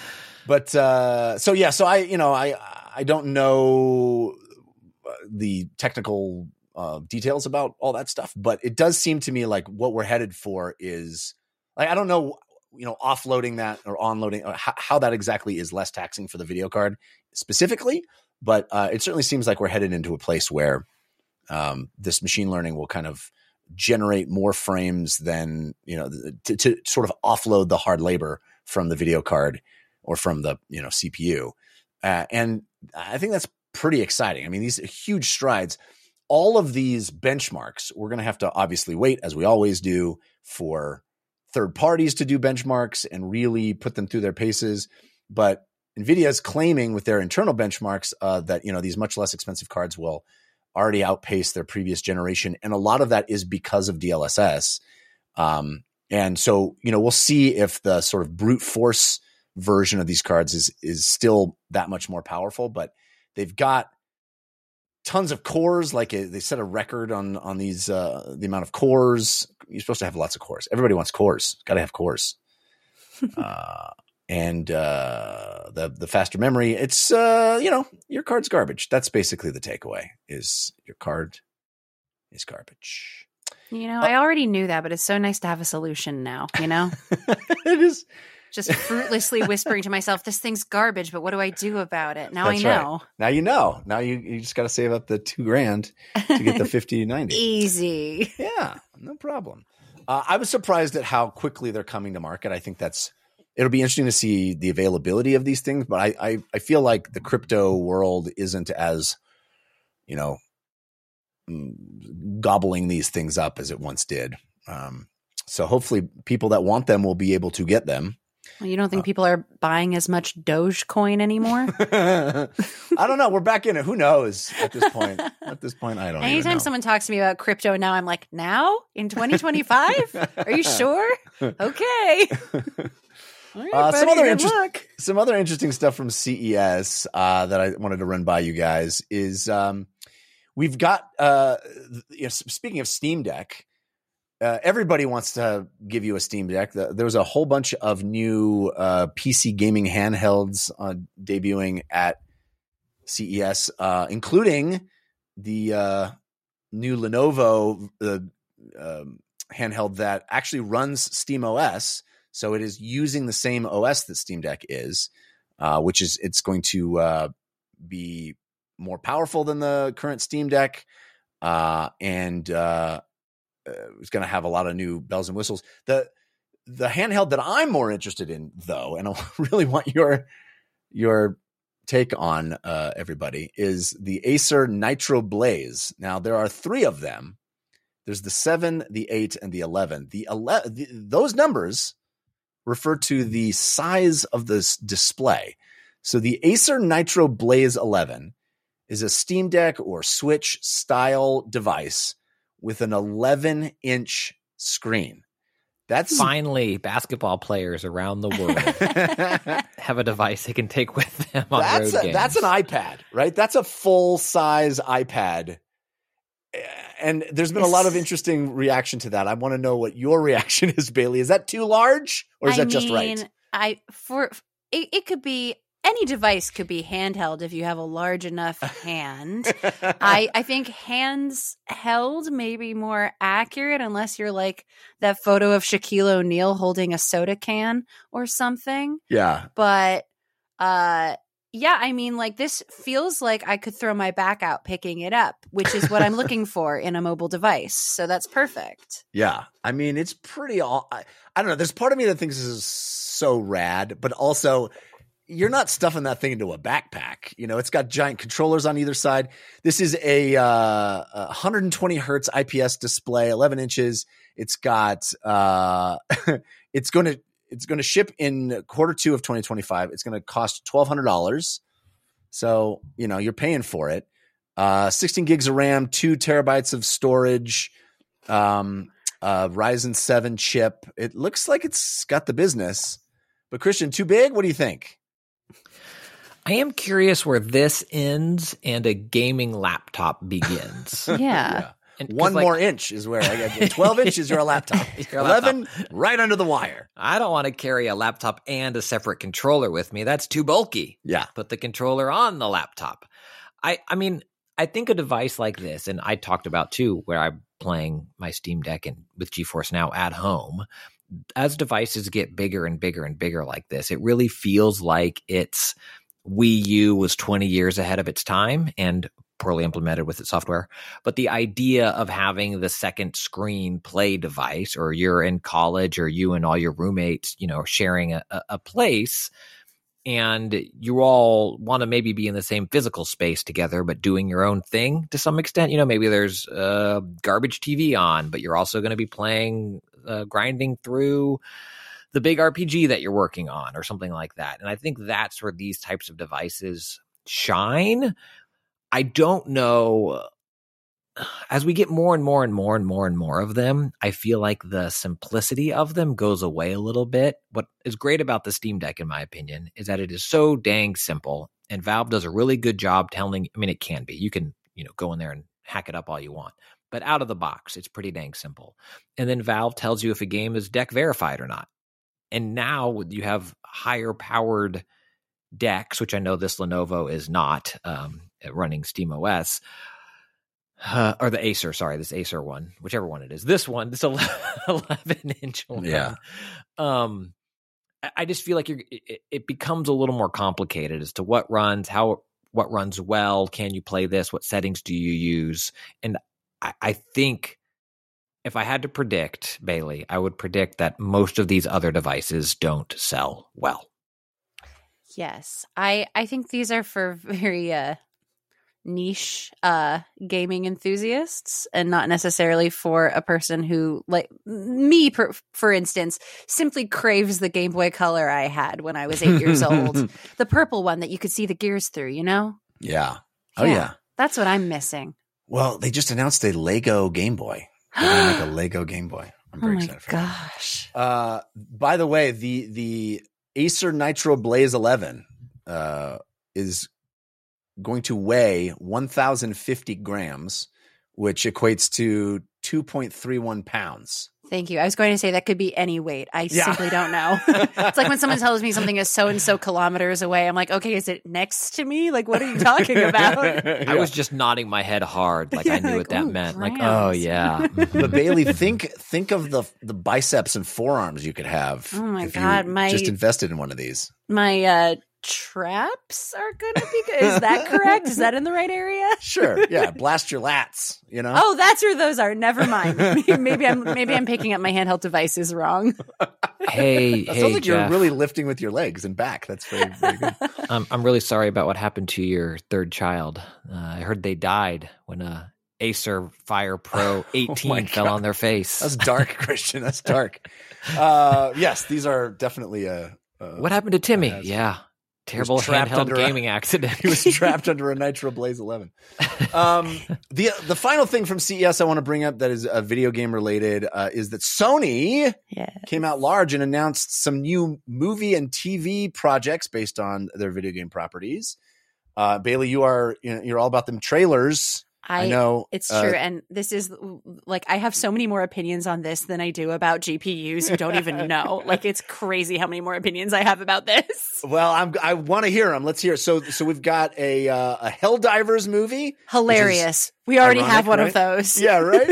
So I don't know the technical details about all that stuff, but it does seem to me like what we're headed for is like, I don't know, offloading that or onloading, or how that exactly is less taxing for the video card specifically, but it certainly seems like we're headed into a place where this machine learning will kind of generate more frames than, to sort of offload the hard labor from the video card or from the, CPU. And I think that's pretty exciting. I mean, these are huge strides. All of these benchmarks, we're going to have to obviously wait, as we always do, for third parties to do benchmarks and really put them through their paces. But NVIDIA is claiming with their internal benchmarks that, these much less expensive cards will already outpace their previous generation. And a lot of that is because of DLSS. And so, we'll see if the sort of brute force version of these cards is still that much more powerful, but they've got tons of cores. Like they set a record on these, the amount of cores. You're supposed to have lots of cores. Everybody wants cores. Got to have cores. and the faster memory. It's your card's garbage. That's basically the takeaway. Is your card is garbage. I already knew that, but it's so nice to have a solution now. It is. Just fruitlessly whispering to myself, "This thing's garbage," but what do I do about it? Now That's I know. Right. Now you know. Now you just got to save up the $2,000 to get the 50/90. Easy. Yeah, no problem. I was surprised at how quickly they're coming to market. I think it'll be interesting to see the availability of these things, but I feel like the crypto world isn't as, gobbling these things up as it once did. So hopefully people that want them will be able to get them. Well, you don't think people are buying as much Dogecoin anymore? I don't know. We're back in it. Who knows at this point? I don't know. Anytime someone talks to me about crypto now, I'm like, now? In 2025? Are you sure? Okay. All right, some other interesting stuff from CES that I wanted to run by you guys is we've got, speaking of Steam Deck, everybody wants to give you a Steam Deck. There was a whole bunch of new PC gaming handhelds debuting at CES, including the new Lenovo handheld that actually runs SteamOS. So it is using the same OS that Steam Deck is, which is it's going to be more powerful than the current Steam Deck, and it's going to have a lot of new bells and whistles. The handheld that I'm more interested in, though, and I really want your take on, everybody, is the Acer Nitro Blaze. Now, there are 3 of them. There's the 7, the 8, and the 11. Those numbers refer to the size of this display. So the Acer Nitro Blaze 11 is a Steam Deck or Switch style device with an 11-inch screen. That's finally basketball players around the world have a device they can take with them on road games. That's an iPad, right? That's a full-size iPad. And there's been a lot of interesting reaction to that. I want to know what your reaction is, Bailey. Is that too large, or is that just right? It could be. Any device could be handheld if you have a large enough hand. I think hands held may be more accurate unless you're like that photo of Shaquille O'Neal holding a soda can or something. Yeah. But this feels like I could throw my back out picking it up, which is what I'm looking for in a mobile device. So that's perfect. Yeah. I mean, it's pretty I don't know. There's part of me that thinks this is so rad, but also you're not stuffing that thing into a backpack. It's got giant controllers on either side. This is a 120 hertz IPS display, 11 inches. It's got it's going to ship in Q2 of 2025. It's going to cost $1,200. So, you're paying for it. 16 gigs of RAM, 2 terabytes of storage, Ryzen 7 chip. It looks like it's got the business. But Christian, too big? What do you think? I am curious where this ends and a gaming laptop begins. Yeah. One more inch is where I got 12 inches, you're a laptop. 11, right under the wire. I don't want to carry a laptop and a separate controller with me. That's too bulky. Yeah. Put the controller on the laptop. I mean, I think a device like this, and I talked about too, where I'm playing my Steam Deck and with GeForce Now at home, as devices get bigger and bigger and bigger like this, it really feels like it's Wii U was 20 years ahead of its time and poorly implemented with its software. But the idea of having the second screen play device, or you're in college or you and all your roommates, sharing a place, and you all want to maybe be in the same physical space together, but doing your own thing to some extent. Maybe there's garbage TV on, but you're also going to be playing, grinding through the big RPG that you're working on or something like that. And I think that's where these types of devices shine. I don't know. As we get more and more and more and more and more of them, I feel like the simplicity of them goes away a little bit. What is great about the Steam Deck, in my opinion, is that it is so dang simple, and Valve does a really good job telling. I mean, it can be. You can, go in there and hack it up all you want, but out of the box, it's pretty dang simple. And then Valve tells you if a game is deck verified or not. And now you have higher powered decks, which I know this Lenovo is not running SteamOS. Or the Acer, sorry, this Acer one, whichever one it is. This 11-inch one. Yeah. I just feel like it becomes a little more complicated as to what runs well. Can you play this? What settings do you use? And I think if I had to predict, Bailey, I would predict that most of these other devices don't sell well. Yes. I think these are for very niche gaming enthusiasts and not necessarily for a person who, like me, for instance, simply craves the Game Boy Color I had when I was 8 years old. The purple one that you could see the gears through, you know? Yeah. Oh, yeah. That's what I'm missing. Well, they just announced a Lego Game Boy. They're going to make a Lego Game Boy. I'm very excited for gosh. that. By the way, the Acer Nitro Blaze 11 is going to weigh 1,050 grams, which equates to 2.31 pounds. Thank you. I was going to say that could be any weight. I simply don't know. It's like when someone tells me something is so-and-so kilometers away. I'm like, okay, is it next to me? Like, what are you talking about? I was just nodding my head hard. Like I knew what that meant. grams. Like, oh yeah. But Bailey, think of the biceps and forearms you could have. Oh my if God, you my- just invested in one of these. My traps are going to be good. Is that correct? Is that in the right area? Sure. Yeah. Blast your lats, you know? Oh, that's where those are. Never mind. Maybe I'm picking up my handheld devices wrong. Hey, It sounds like you're Jeff. really lifting with your legs and back. That's very, very good. I'm really sorry about what happened to your third child. I heard they died when a Acer Fire Pro 18 fell on their face. That's dark, Christian. That's dark. Yes, these are definitely What happened to Timmy? has- Yeah. Terrible trapped handheld under a- gaming accident. he was trapped under a Nitro Blaze 11. The final thing from CES I want to bring up that is video game related is that Sony came out large and announced some new movie and TV projects based on their video game properties. Bailey, you're all about them trailers. I know It's true. And this is like, I have so many more opinions on this than I do about GPUs. You don't even know. Like, it's crazy how many more opinions I have about this. Well, I want to hear them. Let's hear. So we've got a Helldivers movie. Hilarious. We already ironic, have one right? of those. Yeah, right?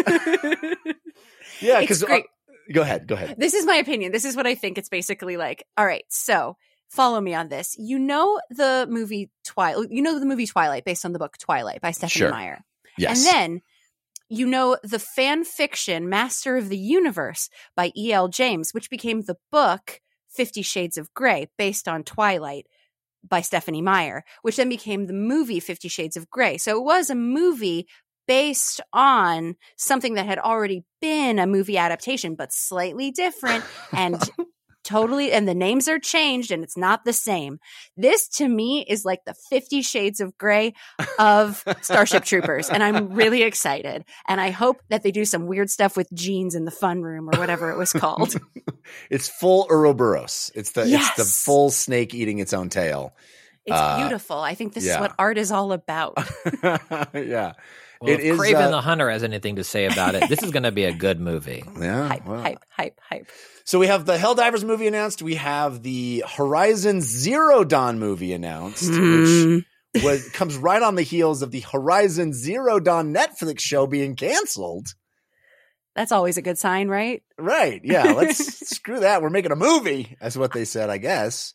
Yeah, It's because great. Go ahead. This is my opinion. This is what I think it's basically like. All right, so follow me on this. You know the movie Twilight based on the book Twilight by Stephanie Sure. Meyer. Yes. And then you know the fan fiction Master of the Universe by E.L. James, which became the book 50 Shades of Grey based on Twilight by Stephanie Meyer, which then became the movie 50 Shades of Grey. So it was a movie based on something that had already been a movie adaptation, but slightly different and totally, and the names are changed and it's not the same. This to me is like the 50 Shades of Grey of Starship Troopers. And I'm really excited. And I hope that they do some weird stuff with jeans in the fun room or whatever it was called. It's full Ouroboros. It's the Yes. full snake eating its own tail. It's beautiful. I think this is yeah. what art is all about. Yeah. Well, It if is, Kraven the Hunter has anything to say about it, this is going to be a good movie. Yeah. Hype, well. hype. So we have the Helldivers movie announced. We have the Horizon Zero Dawn movie announced, which comes right on the heels of the Horizon Zero Dawn Netflix show being canceled. That's always a good sign, right? Right. Yeah. Let's screw that. We're making a movie. That's what they said, I guess.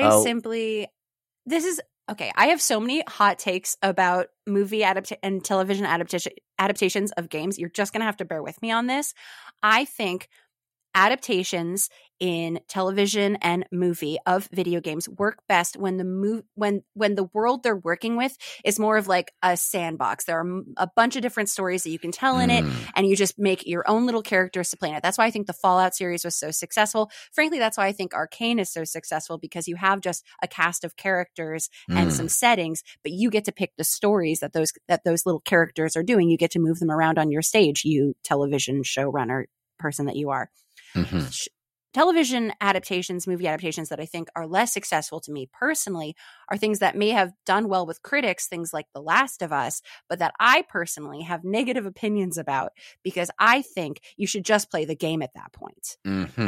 Okay, I have so many hot takes about movie and television adaptations of games. You're just going to have to bear with me on this. I think adaptations in television and movie of video games work best when the world they're working with is more of like a sandbox. There are a bunch of different stories that you can tell in it, and you just make your own little characters to play in it. That's why I think the Fallout series was so successful. Frankly, that's why I think Arcane is so successful, because you have just a cast of characters and some settings, but you get to pick the stories that those little characters are doing. You get to move them around on your stage, you television showrunner person that you are. Television adaptations, movie adaptations that I think are less successful to me personally are things that may have done well with critics, things like The Last of Us, but that I personally have negative opinions about, because I think you should just play the game at that point. Mm-hmm.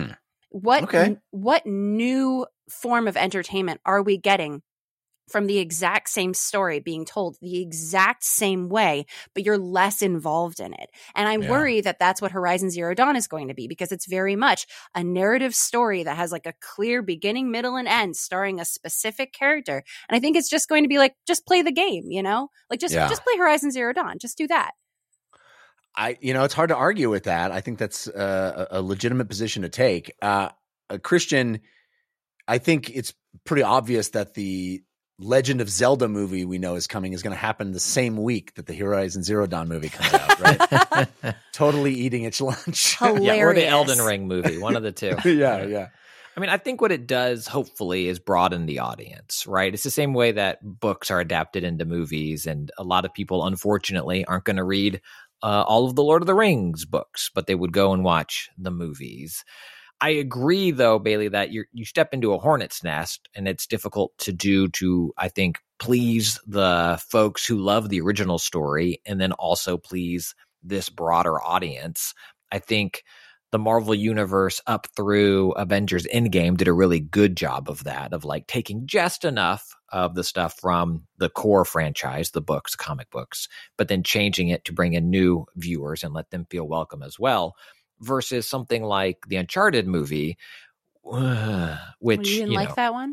What new form of entertainment are we getting from the exact same story being told the exact same way, but you're less involved in it? And I worry that that's what Horizon Zero Dawn is going to be, because it's very much a narrative story that has like a clear beginning, middle, and end starring a specific character. And I think it's just going to be like, just play the game, you know, like just play Horizon Zero Dawn. Just do that. It's hard to argue with that. I think that's a legitimate position to take. Christian, I think it's pretty obvious that the Legend of Zelda movie we know is coming is going to happen the same week that the Horizon Zero Dawn movie comes out, right? Totally eating its lunch. Hilarious. Or the Elden Ring movie, one of the two. Yeah. I mean, I think what it does, hopefully, is broaden the audience, right? It's the same way that books are adapted into movies, and a lot of people, unfortunately, aren't going to read all of the Lord of the Rings books, but they would go and watch the movies. I agree, though, Bailey, that you step into a hornet's nest, and it's difficult to do to, I think, please the folks who love the original story and then also please this broader audience. I think the Marvel Universe up through Avengers Endgame did a really good job of that, of like taking just enough of the stuff from the core franchise, the books, comic books, but then changing it to bring in new viewers and let them feel welcome as well. Versus something like the Uncharted movie, which you didn't like that one.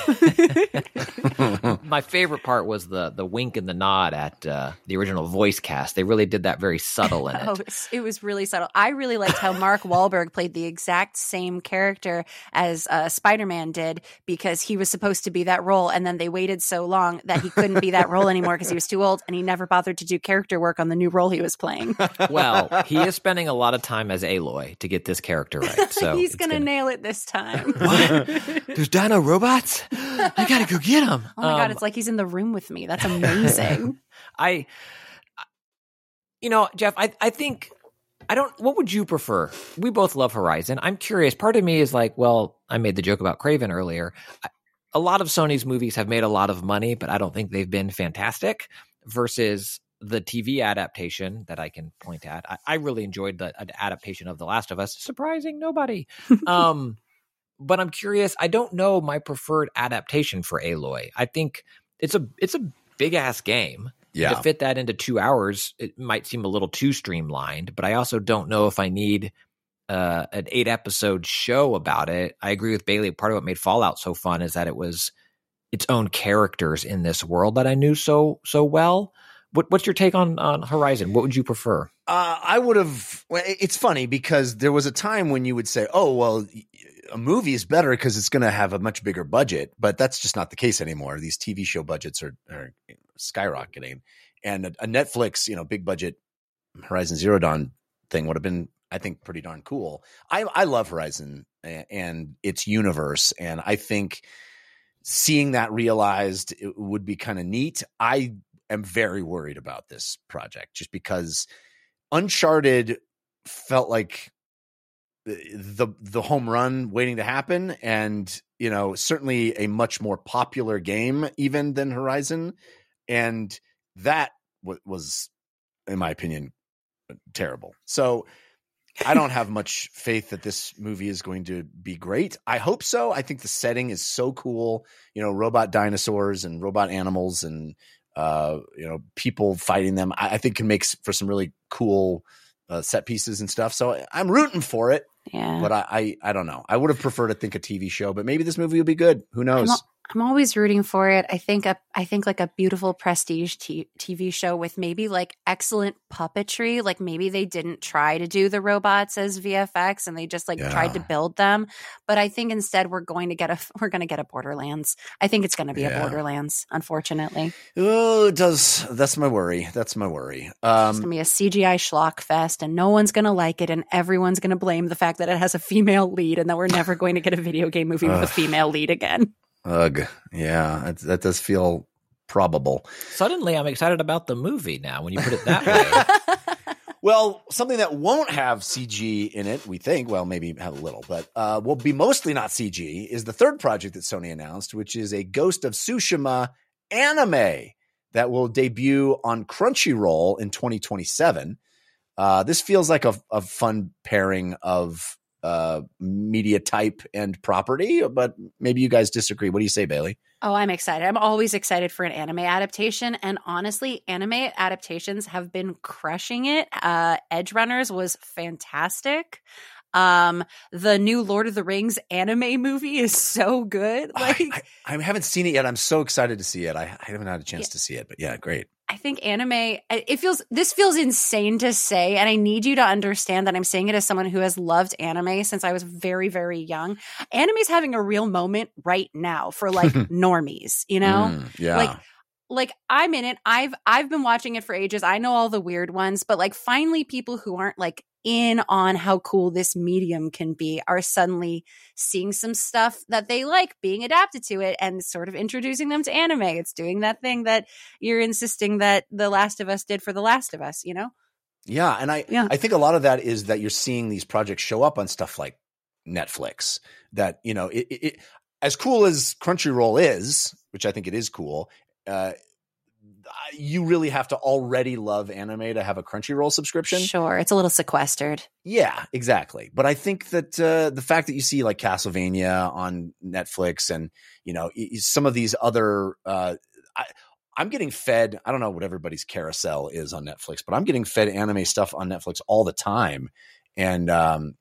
My favorite part was the wink and the nod at the original voice cast. They really did that very subtle in it. It was really subtle. I really liked how Mark Wahlberg played the exact same character as Spider-Man did, because he was supposed to be that role, and then they waited so long that he couldn't be that role anymore because he was too old, and he never bothered to do character work on the new role he was playing. Well, he is spending a lot of time as Aloy to get this character right. So he's going to nail it this time. What? There's dino robots? I gotta go get him. Oh my God, it's like he's in the room with me. That's amazing. Jeff, I think, what would you prefer? We both love Horizon. I'm curious. Part of me is like, well, I made the joke about Kraven earlier. A lot of Sony's movies have made a lot of money, but I don't think they've been fantastic, versus the TV adaptation that I can point at. I really enjoyed the adaptation of The Last of Us. Surprising nobody. But I'm curious. I don't know my preferred adaptation for Aloy. I think it's a big ass game. Yeah. To fit that into 2 hours, it might seem a little too streamlined. But I also don't know if I need an 8-episode show about it. I agree with Bailey. Part of what made Fallout so fun is that it was its own characters in this world that I knew so well. What's your take on Horizon? What would you prefer? I would have. Well, it's funny because there was a time when you would say, "Oh, well, a movie is better because it's going to have a much bigger budget," but that's just not the case anymore. These TV show budgets are skyrocketing, and a Netflix, big budget Horizon Zero Dawn thing would have been, I think, pretty darn cool. I love Horizon and its universe, and I think seeing that realized it would be kind of neat. I am very worried about this project just because Uncharted felt like the home run waiting to happen, and certainly a much more popular game even than Horizon, and that was, in my opinion, terrible. So I don't have much faith that this movie is going to be great. I hope so. I think the setting is so cool, robot dinosaurs and robot animals and people fighting them. I think can make for some really cool set pieces and stuff. So I'm rooting for it. Yeah. But I don't know. I would have preferred to think a TV show, but maybe this movie will be good. Who knows? I'm always rooting for it. I think like a beautiful prestige TV show with maybe like excellent puppetry. Like maybe they didn't try to do the robots as VFX and they just tried to build them. But I think instead we're going to get a Borderlands. I think it's going to be a Borderlands, unfortunately. Oh, it does. That's my worry. It's going to be a CGI schlock fest and no one's going to like it and everyone's going to blame the fact that it has a female lead and that we're never going to get a video game movie with a female lead again. Ugh. Yeah, that does feel probable. Suddenly, I'm excited about the movie now when you put it that way. Well, something that won't have CG in it, we think, well, maybe have a little, but will be mostly not CG, is the third project that Sony announced, which is a Ghost of Tsushima anime that will debut on Crunchyroll in 2027. This feels like a fun pairing of media type and property, but maybe you guys disagree. What do you say, Bailey? Oh, I'm excited. I'm always excited for an anime adaptation. And honestly, anime adaptations have been crushing it. Edge Runners was fantastic. The new Lord of the Rings anime movie is so good. Like, I haven't seen it yet. I'm so excited to see it. I haven't had a chance to see it, but yeah, great. I think anime, this feels insane to say, and I need you to understand that I'm saying it as someone who has loved anime since I was very, very young. Anime's having a real moment right now for like normies, you know? Yeah. Like I'm in it. I've been watching it for ages. I know all the weird ones, but like finally people who aren't like in on how cool this medium can be are suddenly seeing some stuff that they like being adapted to it and sort of introducing them to anime. It's doing that thing that you're insisting that The Last of Us did for The Last of Us, you know? Yeah. And I think a lot of that is that you're seeing these projects show up on stuff like Netflix that, you know, it as cool as Crunchyroll is, which I think it is cool, you really have to already love anime to have a Crunchyroll subscription. Sure. It's a little sequestered. Yeah, exactly. But I think that the fact that you see like Castlevania on Netflix and, you know, some of these other, I'm getting fed, I don't know what everybody's carousel is on Netflix, but I'm getting fed anime stuff on Netflix all the time. And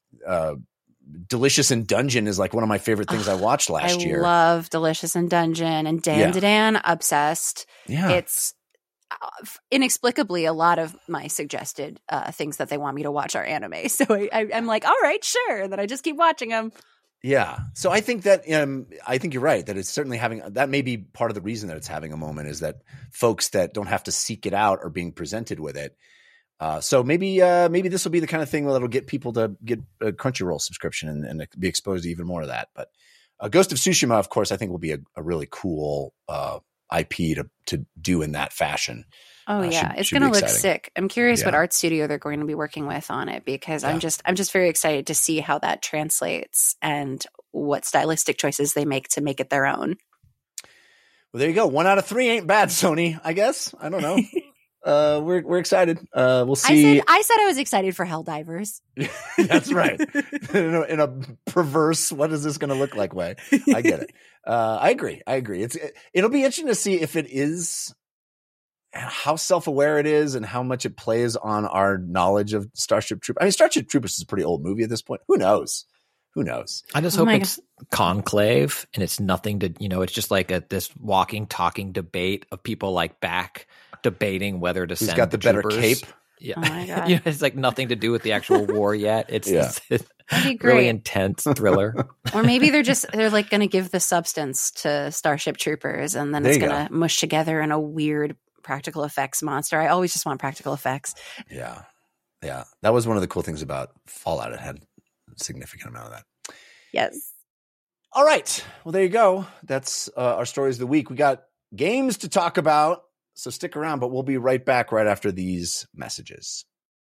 Delicious in Dungeon is like one of my favorite things I watched last year. I love Delicious in Dungeon and Dan Dadan, obsessed. Yeah. It's inexplicably a lot of my suggested things that they want me to watch are anime. So I'm like, all right, sure. And then I just keep watching them. Yeah. So I think that I think you're right that it's certainly having that may be part of the reason that it's having a moment is that folks that don't have to seek it out are being presented with it. So maybe this will be the kind of thing that'll get people to get a Crunchyroll subscription and be exposed to even more of that. But Ghost of Tsushima, of course, I think will be a really cool IP to do in that fashion. Oh yeah, it's going to look sick. I'm curious what art studio they're going to be working with on it because I'm just very excited to see how that translates and what stylistic choices they make to make it their own. Well, there you go. 1 out of 3 ain't bad, Sony. I guess I don't know. We're excited. We'll see. I said I was excited for Helldivers. That's right. In a perverse, what is this going to look like way? I get it. I agree. It'll be interesting to see if it is how self-aware it is and how much it plays on our knowledge of Starship Troopers. I mean, Starship Troopers is a pretty old movie at this point. Who knows? I just hope it's conclave and it's nothing to, you know, it's just like this walking, talking debate of people like back debating whether to send got the better cape. Yeah. Oh my God. You know, it's like nothing to do with the actual war yet. It's this That'd be really intense thriller. Or maybe they're like going to give the substance to Starship Troopers and then it's going to mush together in a weird practical effects monster. I always just want practical effects. Yeah. Yeah. That was one of the cool things about Fallout. It had a significant amount of that. Yes. All right. Well, there you go. That's our stories of the week. We got games to talk about, so stick around, but we'll be right back right after these messages.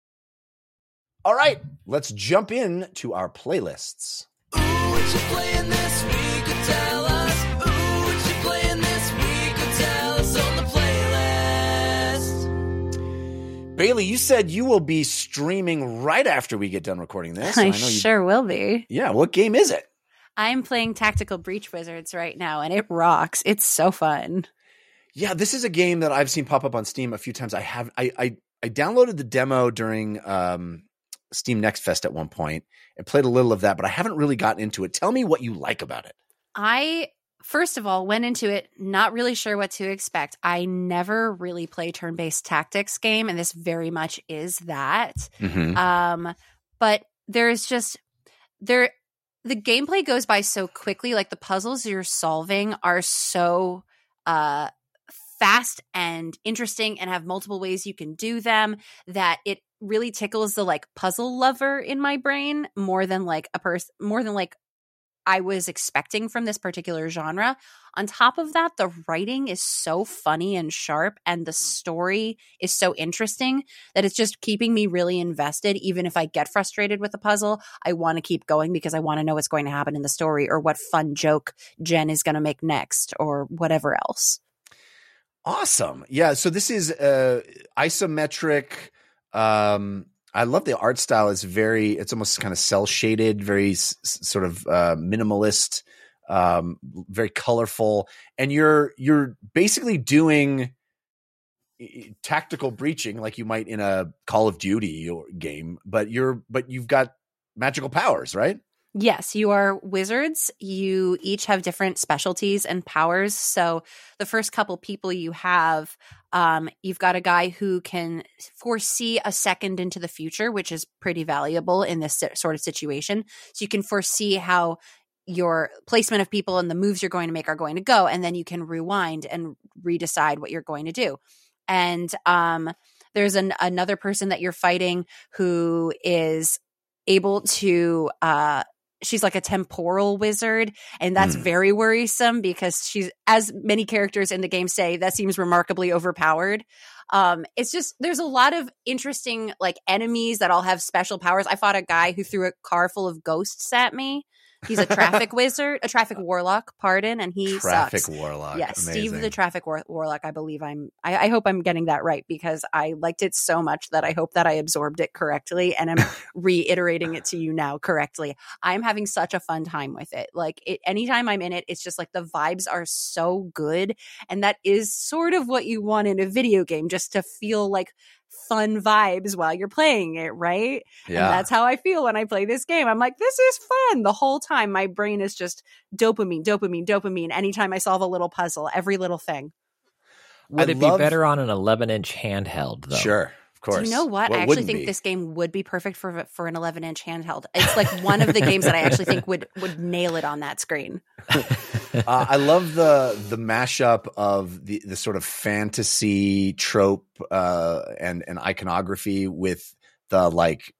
All right. Let's jump in to our playlists. Ooh, what you playing this week? Tell us. Ooh, what you playing this week? Tell us on the playlist. Bailey, you said you will be streaming right after we get done recording this. I sure will be. Yeah. What game is it? I'm playing Tactical Breach Wizards right now, and it rocks. It's so fun. Yeah, this is a game that I've seen pop up on Steam a few times. I downloaded the demo during Steam Next Fest at one point and played a little of that, but I haven't really gotten into it. Tell me what you like about it. I, first of all, went into it not really sure what to expect. I never really play turn-based tactics game, and this very much is that. Mm-hmm. But there's just the gameplay goes by so quickly. Like the puzzles you're solving are so fast and interesting and have multiple ways you can do them that it really tickles the like puzzle lover in my brain more than like I was expecting from this particular genre. On top of that, the writing is so funny and sharp and the story is so interesting that it's just keeping me really invested. Even if I get frustrated with the puzzle, I want to keep going because I want to know what's going to happen in the story or what fun joke Jen is going to make next or whatever else. Awesome. Yeah. So this is isometric I love the art style. It's almost kind of cell shaded, very sort of minimalist, very colorful. And you're basically doing tactical breaching like you might in a Call of Duty or game, but you've got magical powers, right? Yes, you are wizards. You each have different specialties and powers. So the first couple people you have, you've got a guy who can foresee a second into the future, which is pretty valuable in this sort of situation. So you can foresee how your placement of people and the moves you're going to make are going to go, and then you can rewind and redecide what you're going to do. And there's another person that you're fighting who is able to she's like a temporal wizard, and that's very worrisome because she's, as many characters in the game say, that seems remarkably overpowered. It's just, there's a lot of interesting like enemies that all have special powers. I fought a guy who threw a car full of ghosts at me. He's a traffic wizard, a traffic warlock, pardon, and he Traffic sucks. warlock. Yes, Amazing. Steve the traffic warlock. I believe I hope I'm getting that right because I liked it so much that I hope that I absorbed it correctly and I'm reiterating it to you now correctly. I'm having such a fun time with it. Like anytime I'm in it, it's just like the vibes are so good, and that is sort of what you want in a video game, just to feel like fun vibes while you're playing it, right? Yeah. And that's how I feel when I play this game. I'm like, this is fun. The whole time my brain is just dopamine anytime I solve a little puzzle, every little thing. Would it be better on an 11-inch handheld, though? Sure, of course. Do you know what? I actually wouldn't think be? this game would be perfect for an 11-inch handheld. It's like one of the games that I actually think would nail it on that screen. I love the mashup of the sort of fantasy trope and iconography with the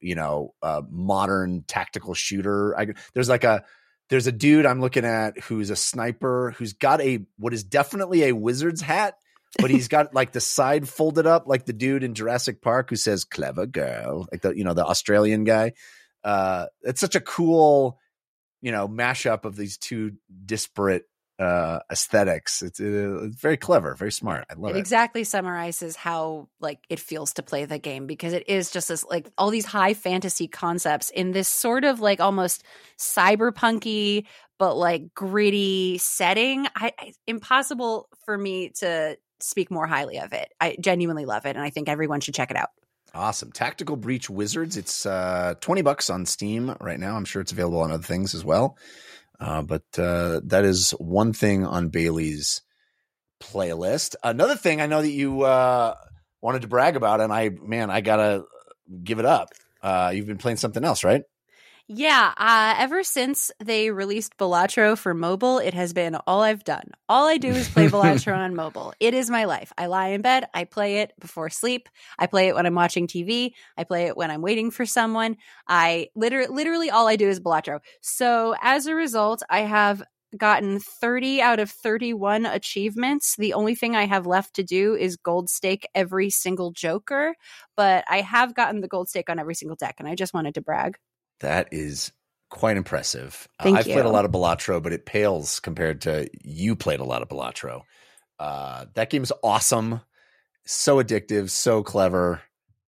modern tactical shooter. There's a dude I'm looking at who's a sniper who's got what is definitely a wizard's hat, but he's got like the side folded up like the dude in Jurassic Park who says "clever girl," like the Australian guy. It's such a cool mashup of these two disparate aesthetics. It's very clever, very smart. I love it. It exactly summarizes how like it feels to play the game, because it is just this like all these high fantasy concepts in this sort of like almost cyberpunky but like gritty setting. Impossible for me to speak more highly of it. I genuinely love it, and I think everyone should check it out. Awesome. Tactical Breach Wizards. It's $20 on Steam right now. I'm sure it's available on other things as well. But that is one thing on Bailey's playlist. Another thing I know that you wanted to brag about, and I gotta give it up. You've been playing something else, right? Yeah, ever since they released Balatro for mobile, it has been all I've done. All I do is play Balatro on mobile. It is my life. I lie in bed, I play it before sleep, I play it when I'm watching TV, I play it when I'm waiting for someone. I literally all I do is Balatro. So as a result, I have gotten 30 out of 31 achievements. The only thing I have left to do is gold stake every single Joker, but I have gotten the gold stake on every single deck, and I just wanted to brag. That is quite impressive. Thank I've you. played a lot of Balatro, but it pales compared to you played a lot of Balatro. That game's awesome. So addictive, so clever.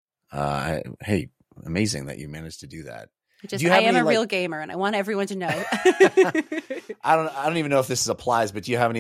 Hey, amazing that you managed to do that. Just, Do you have I am any, a real gamer, and I want everyone to know. I don't even know if this applies, but do you have any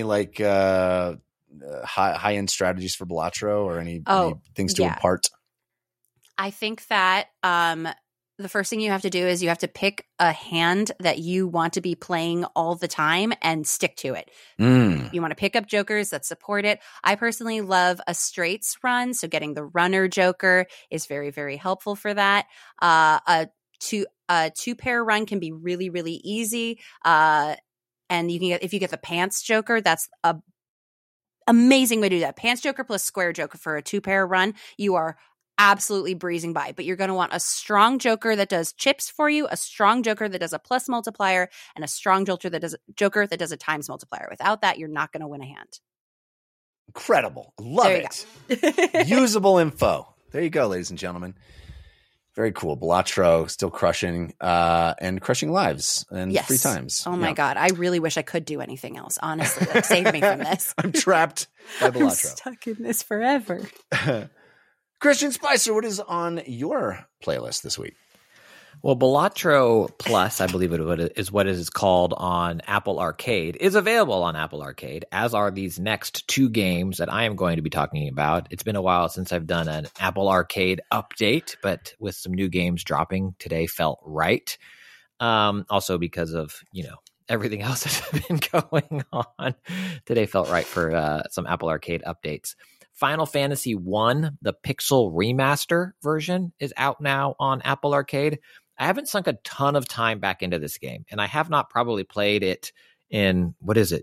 high end strategies for Balatro or any things to impart? I think that the first thing you have to do is you have to pick a hand that you want to be playing all the time and stick to it. You want to pick up jokers that support it. I personally love a straights run, so getting the runner joker is very, very helpful for that. A two-pair run can be really, really easy. And you can if you get the pants joker, that's a amazing way to do that. Pants joker plus square joker for a two-pair run, you are absolutely breezing by. But you're going to want a strong joker that does chips for you, a strong joker that does a plus multiplier, and a strong joker that does a times multiplier. Without that, you're not going to win a hand. Incredible. Love it. Usable info. There you go, ladies and gentlemen. Very cool. Balatro still crushing and crushing lives and free times. Oh my God. I really wish I could do anything else. Honestly, like, save me from this. I'm trapped by Balatro. I'm stuck in this forever. Christian Spicer, what is on your playlist this week? Well, Balatro Plus, I believe it is what it is called on Apple Arcade, is available on Apple Arcade, as are these next two games that I am going to be talking about. It's been a while since I've done an Apple Arcade update, but with some new games dropping today felt right. Also because of, everything else that's been going on. Today felt right for some Apple Arcade updates. Final Fantasy 1, the Pixel Remaster version, is out now on Apple Arcade. I haven't sunk a ton of time back into this game, and I have not probably played it in,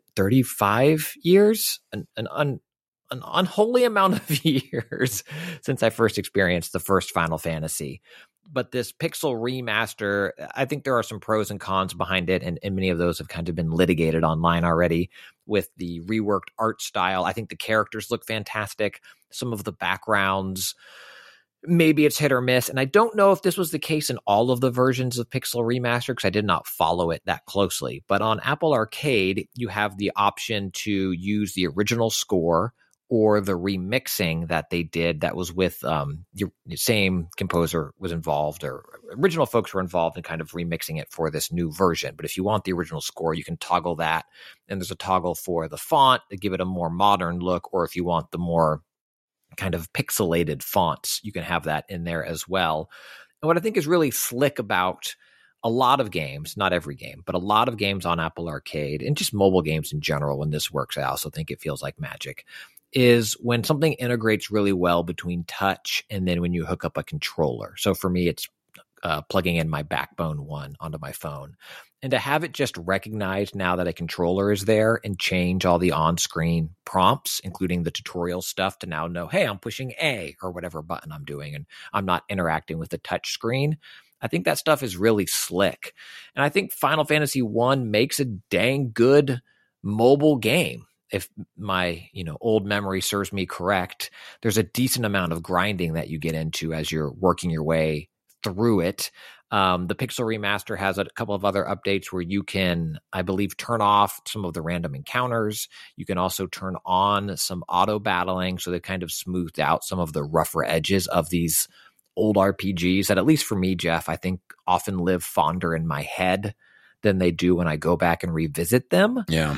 35 years? An unholy amount of years since I first experienced the first Final Fantasy. But this Pixel Remaster, I think there are some pros and cons behind it, and many of those have kind of been litigated online already with the reworked art style. I think the characters look fantastic. Some of the backgrounds, maybe it's hit or miss. And I don't know if this was the case in all of the versions of Pixel Remaster because I did not follow it that closely. But on Apple Arcade, you have the option to use the original score or the remixing that they did that was with the same composer was involved, or original folks were involved in kind of remixing it for this new version. But if you want the original score, you can toggle that. And there's a toggle for the font to give it a more modern look, or if you want the more kind of pixelated fonts, you can have that in there as well. And what I think is really slick about a lot of games, not every game, but a lot of games on Apple Arcade and just mobile games in general, when this works, I also think it feels like magic, is when something integrates really well between touch and then when you hook up a controller. So for me, it's plugging in my Backbone One onto my phone. And to have it just recognize now that a controller is there and change all the on-screen prompts, including the tutorial stuff, to now know, hey, I'm pushing A or whatever button I'm doing, and I'm not interacting with the touch screen. I think that stuff is really slick. And I think Final Fantasy 1 makes a dang good mobile game. If my, old memory serves me correct, there's a decent amount of grinding that you get into as you're working your way through it. The Pixel Remaster has a couple of other updates where you can, I believe, turn off some of the random encounters. You can also turn on some auto battling, so they kind of smoothed out some of the rougher edges of these old RPGs that, at least for me, Jeff, I think often live fonder in my head than they do when I go back and revisit them. Yeah.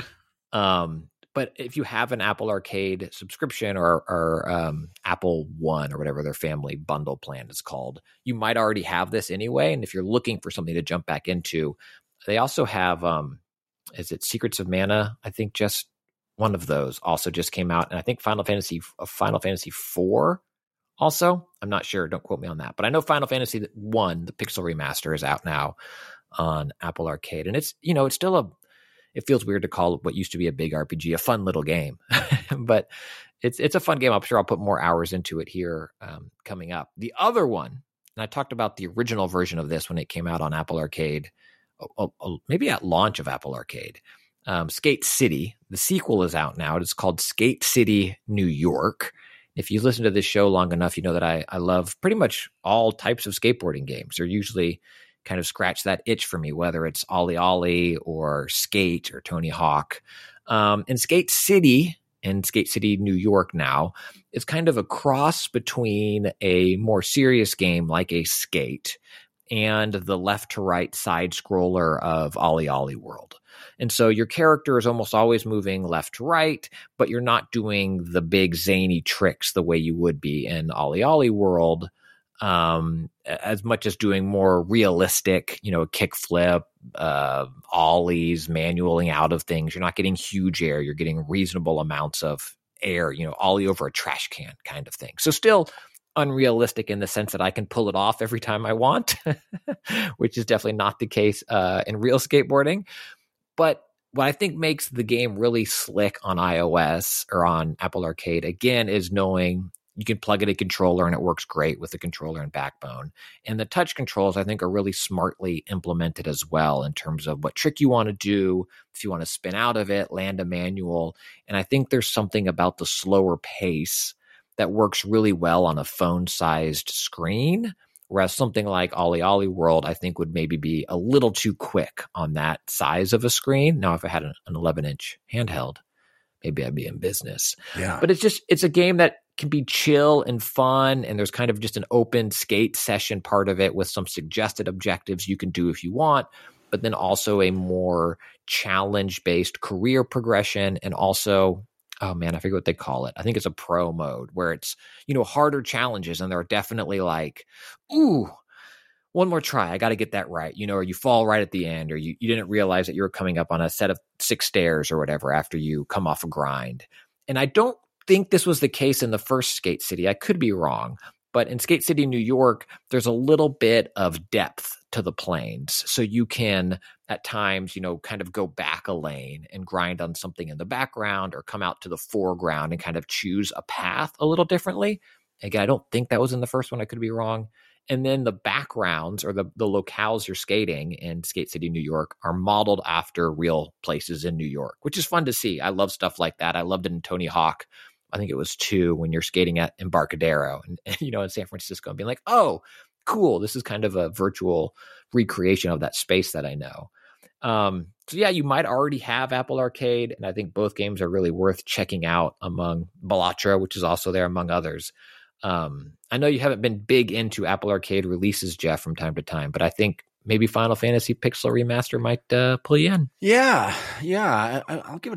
But if you have an Apple Arcade subscription or Apple One or whatever their family bundle plan is called, you might already have this anyway. And if you're looking for something to jump back into, they also have, is it Secrets of Mana? I think just one of those also just came out. And I think Final Fantasy IV also. I'm not sure. Don't quote me on that. But I know Final Fantasy I, the Pixel Remaster, is out now on Apple Arcade. And it's, it's still it feels weird to call what used to be a big RPG a fun little game, but it's a fun game. I'm sure I'll put more hours into it here coming up. The other one, and I talked about the original version of this when it came out on Apple Arcade, maybe at launch of Apple Arcade, Skate City. The sequel is out now. It's called Skate City, New York. If you listen to this show long enough, you know that I love pretty much all types of skateboarding games. They're usually kind of scratch that itch for me, whether it's Ollie Ollie or Skate or Tony Hawk. And Skate City, New York now, is kind of a cross between a more serious game like a Skate and the left to right side scroller of Ollie Ollie World. And so your character is almost always moving left to right, but you're not doing the big zany tricks the way you would be in Ollie Ollie World, as much as doing more realistic, kickflip, ollies, manualing out of things. You're not getting huge air. You're getting reasonable amounts of air, ollie over a trash can kind of thing. So still unrealistic in the sense that I can pull it off every time I want, which is definitely not the case in real skateboarding. But what I think makes the game really slick on iOS or on Apple Arcade, again, is knowing you can plug in a controller and it works great with the controller and Backbone. And the touch controls, I think, are really smartly implemented as well in terms of what trick you want to do, if you want to spin out of it, land a manual. And I think there's something about the slower pace that works really well on a phone-sized screen, whereas something like Ollie Ollie World, I think, would maybe be a little too quick on that size of a screen. Now, if I had an 11-inch handheld, maybe I'd be in business. Yeah. But it's a game that can be chill and fun. And there's kind of just an open skate session part of it with some suggested objectives you can do if you want, but then also a more challenge-based career progression. And also, oh man, I forget what they call it. I think it's a pro mode where it's, harder challenges. And there are definitely like, ooh, one more try. I got to get that right. Or you fall right at the end, or you didn't realize that you were coming up on a set of 6 stairs or whatever after you come off a grind. And I don't think this was the case in the first Skate City. I could be wrong. But in Skate City, New York, there's a little bit of depth to the planes. So you can, at times, kind of go back a lane and grind on something in the background or come out to the foreground and kind of choose a path a little differently. Again, I don't think that was in the first one. I could be wrong. And then the backgrounds or the locales you're skating in Skate City, New York are modeled after real places in New York, which is fun to see. I love stuff like that. I loved it in Tony Hawk. I think it was 2 when you're skating at Embarcadero and in San Francisco and being like, oh, cool. This is kind of a virtual recreation of that space that I know. So yeah, you might already have Apple Arcade. And I think both games are really worth checking out among Balatro, which is also there among others. I know you haven't been big into Apple Arcade releases, Jeff, from time to time, but I think maybe Final Fantasy Pixel Remaster might pull you in. Yeah. I'll give it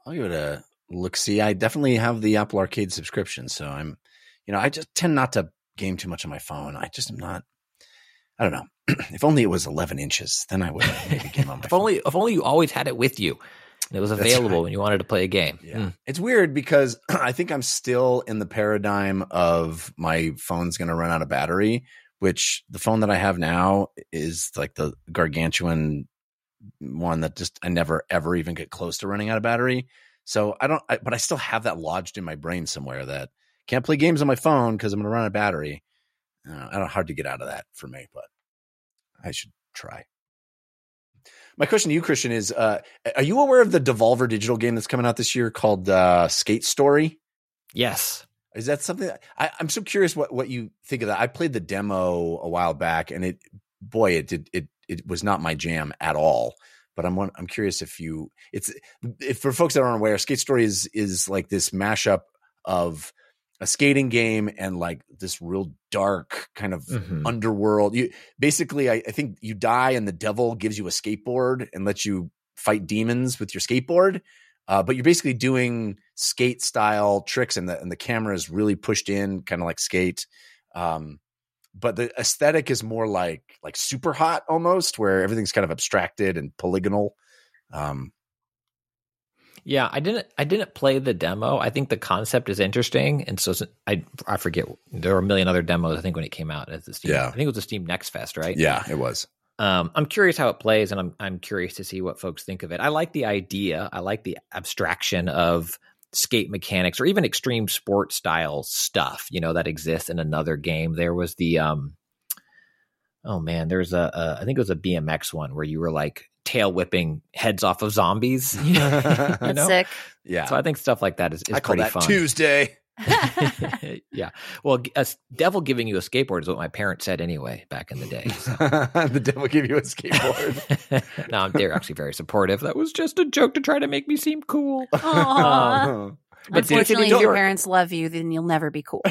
a look. See, I definitely have the Apple Arcade subscription, so I'm, I just tend not to game too much on my phone. I just am not. I don't know. If only it was 11 inches, then I would maybe game on my phone. If only you always had it with you. It was available when you wanted to play a game. Yeah. It's weird because I think I'm still in the paradigm of my phone's going to run out of battery, which the phone that I have now is like the gargantuan one that just I never ever even get close to running out of battery. So but I still have that lodged in my brain somewhere that can't play games on my phone because I'm going to run out of battery. I don't know, hard to get out of that for me, but I should try. My question to you, Christian, is are you aware of the Devolver Digital game that's coming out this year called Skate Story? Yes. Is that something I'm so curious what you think of that? I played the demo a while back and it was not my jam at all. But I'm curious if for folks that aren't aware, Skate Story is like this mashup of a skating game and like this real dark kind of underworld. You basically, I think you die and the devil gives you a skateboard and lets you fight demons with your skateboard. But you're basically doing skate style tricks and the camera is really pushed in kind of like Skate. But the aesthetic is more like Super Hot almost, where everything's kind of abstracted and polygonal. Yeah, I didn't play the demo. I think the concept is interesting, and so I forget. There were a million other demos. I think when it came out at the Steam, I think it was the Steam Next Fest, right? Yeah, it was. I'm curious how it plays, and I'm curious to see what folks think of it. I like the idea. I like the abstraction of skate mechanics or even extreme sport style stuff, that exists in another game. There was the there's I think it was a BMX one where you were like tail whipping heads off of zombies. That's sick. Yeah. So I think stuff like that is I call pretty that fun. Tuesday. Yeah. Well, a devil giving you a skateboard is what my parents said anyway back in the day. So. The devil give you a skateboard. No, they're actually very supportive. That was just a joke to try to make me seem cool. Aww. But Unfortunately, if your parents love you, then you'll never be cool.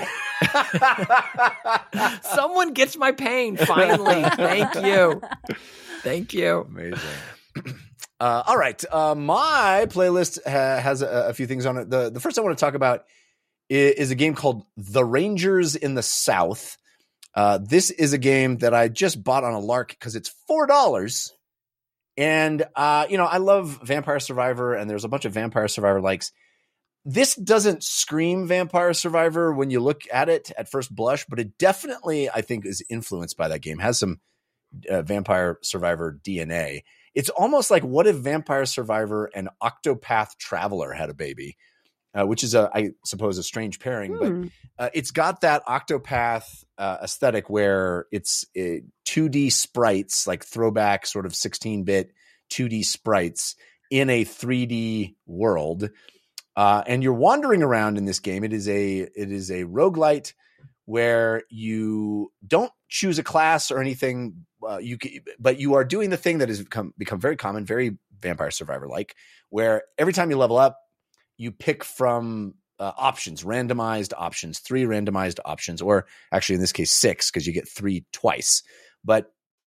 Someone gets my pain, finally. Thank you. Amazing. All right. My playlist has a few things on it. The first I want to talk about is a game called The Rangers in the South. This is a game that I just bought on a lark because it's $4. And, I love Vampire Survivor, and there's a bunch of Vampire Survivor likes. This doesn't scream Vampire Survivor when you look at it at first blush, but it definitely, I think, is influenced by that game. Has some Vampire Survivor DNA. It's almost like what if Vampire Survivor and Octopath Traveler had a baby, which is I suppose a strange pairing, but it's got that Octopath aesthetic where it's 2D sprites, like throwback sort of 16-bit 2D sprites in a 3D world. And you're wandering around in this game. It is a roguelite where you don't choose a class or anything. But you are doing the thing that has become very common, very Vampire Survivor like, where every time you level up, you pick from options, randomized options, 3 randomized options, or actually in this case 6 because you get 3 twice. But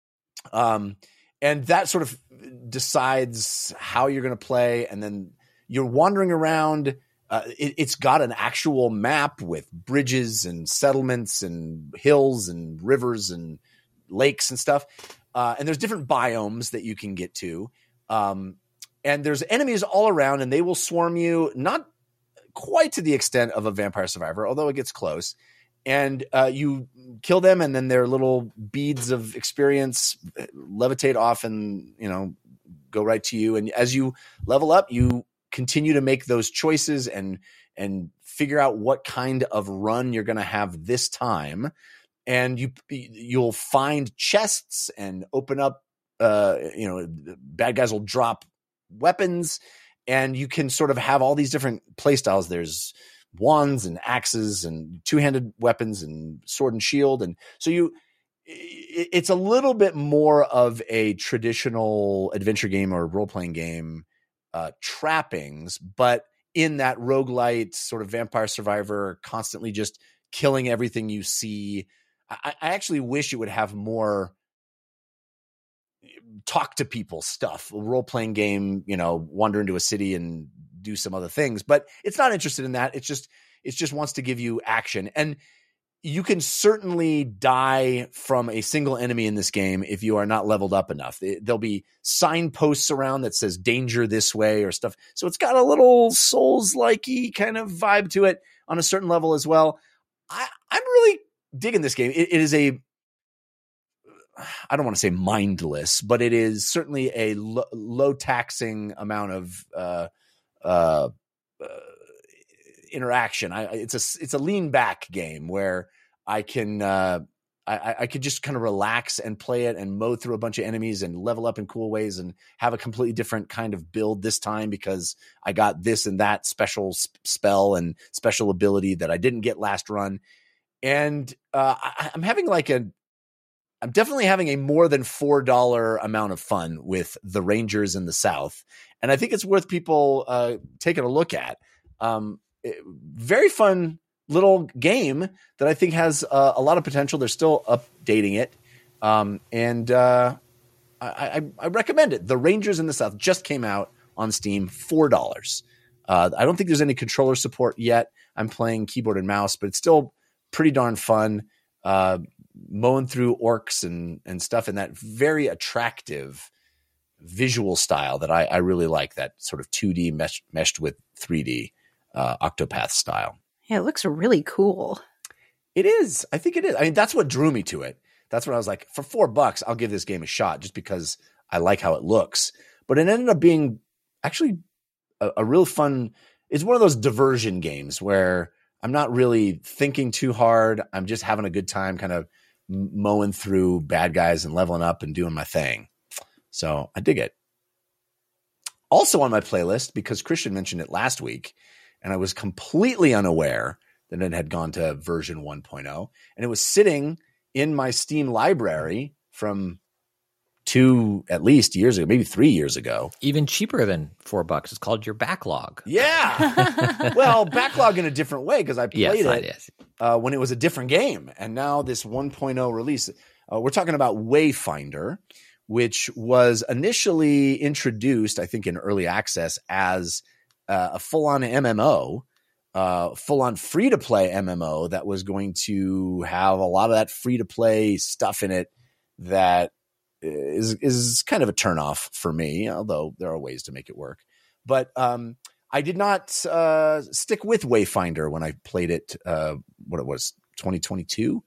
and that sort of decides how you're going to play, and then you're wandering around. It's got an actual map with bridges and settlements and hills and rivers and lakes and stuff. And there's different biomes that you can get to. And there's enemies all around, and they will swarm you, not quite to the extent of a Vampire Survivor, although it gets close. And you kill them, and then their little beads of experience levitate off and, go right to you. And as you level up, you continue to make those choices and figure out what kind of run you're going to have this time. And you'll find chests and open up, bad guys will drop weapons, and you can sort of have all these different play styles. There's wands and axes and 2-handed weapons and sword and shield. And so it's a little bit more of a traditional adventure game or role-playing game trappings, but in that roguelite sort of Vampire Survivor, constantly just killing everything you see. I actually wish it would have more talk to people stuff, a role-playing game, wander into a city and do some other things, but it's not interested in that. It just wants to give you action. And you can certainly die from a single enemy in this game if you are not leveled up enough. There'll be signposts around that says danger this way or stuff. So it's got a little Souls-like-y kind of vibe to it on a certain level as well. I'm really digging this game. It is I don't want to say mindless, but it is certainly a low taxing amount of interaction. It's a lean back game where I can I could just kind of relax and play it and mow through a bunch of enemies and level up in cool ways and have a completely different kind of build this time because I got this and that special spell and special ability that I didn't get last run. And I'm definitely having a more than $4 amount of fun with the Rangers in the South. And I think it's worth people taking a look at. Very fun little game that I think has a lot of potential. They're still updating it. And I recommend it. The Rangers in the South just came out on Steam, $4. I don't think there's any controller support yet. I'm playing keyboard and mouse, but it's still pretty darn fun. Mowing through orcs and stuff in that very attractive visual style that I really like, that sort of 2D meshed with 3D Octopath style. Yeah, it looks really cool. It is. I think it is. I mean, that's what drew me to it. That's when I was like, for $4, I'll give this game a shot just because I like how it looks. But it ended up being actually a real fun. It's one of those diversion games where I'm not really thinking too hard. I'm just having a good time kind of mowing through bad guys and leveling up and doing my thing. So I dig it. Also on my playlist, because Christian mentioned it last week, and I was completely unaware that it had gone to version 1.0, and it was sitting in my Steam library from 2 at least years ago, maybe 3 years ago. Even cheaper than $4. It's called your backlog. Yeah. Well, backlog in a different way because I played Yes. when it was a different game. And now this 1.0 release, we're talking about Wayfinder, which was initially introduced, I think, in early access as a full-on MMO, full-on free-to-play MMO that was going to have a lot of that free-to-play stuff in it that is kind of a turnoff for me, although there are ways to make it work. But I did not stick with Wayfinder when I played it, 2022.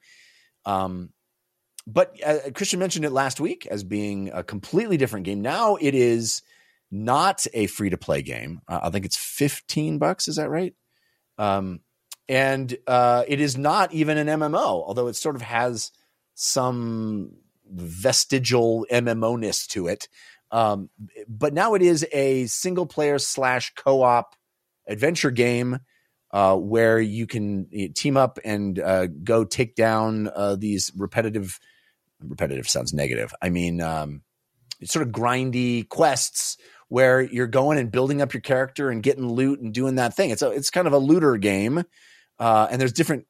But Christian mentioned it last week as being a completely different game. Now it is not a free-to-play game. I think it's $15. Is that right? And it is not even an MMO, although it sort of has some vestigial MMO-ness to it. But now it is a single-player / co-op adventure game where you can team up and go take down these repetitive sounds negative. I mean, it's sort of grindy quests where you're going and building up your character and getting loot and doing that thing. It's kind of a looter game, and there's different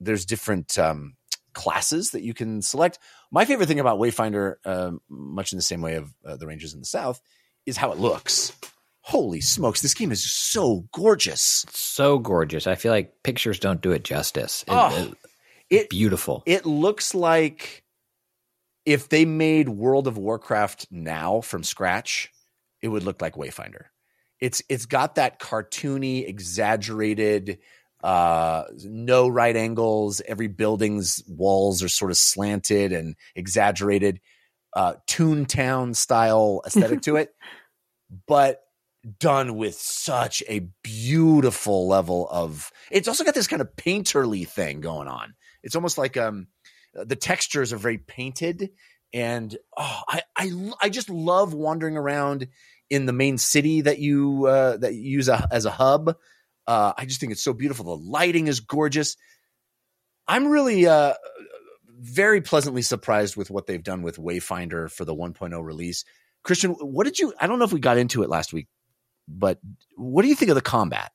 classes that you can select. My favorite thing about Wayfinder, much in the same way of the Rangers in the South, is how it looks. Holy smokes, this game is so gorgeous. So gorgeous. I feel like pictures don't do it justice. Beautiful. It looks like if they made World of Warcraft now from scratch, it would look like Wayfinder. It's got that cartoony, exaggerated, no right angles. Every building's walls are sort of slanted and exaggerated, Toontown style aesthetic to it, but done with such a beautiful level of. It's also got this kind of painterly thing going on. It's almost like the textures are very painted, and I just love wandering around in the main city that you use as a hub. I just think it's so beautiful. The lighting is gorgeous. I'm really very pleasantly surprised with what they've done with Wayfinder for the 1.0 release. Christian, I don't know if we got into it last week, but what do you think of the combat?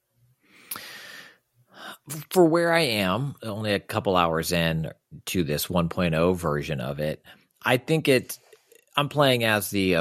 For where I am, only a couple hours in to this 1.0 version of it, I think I'm playing as the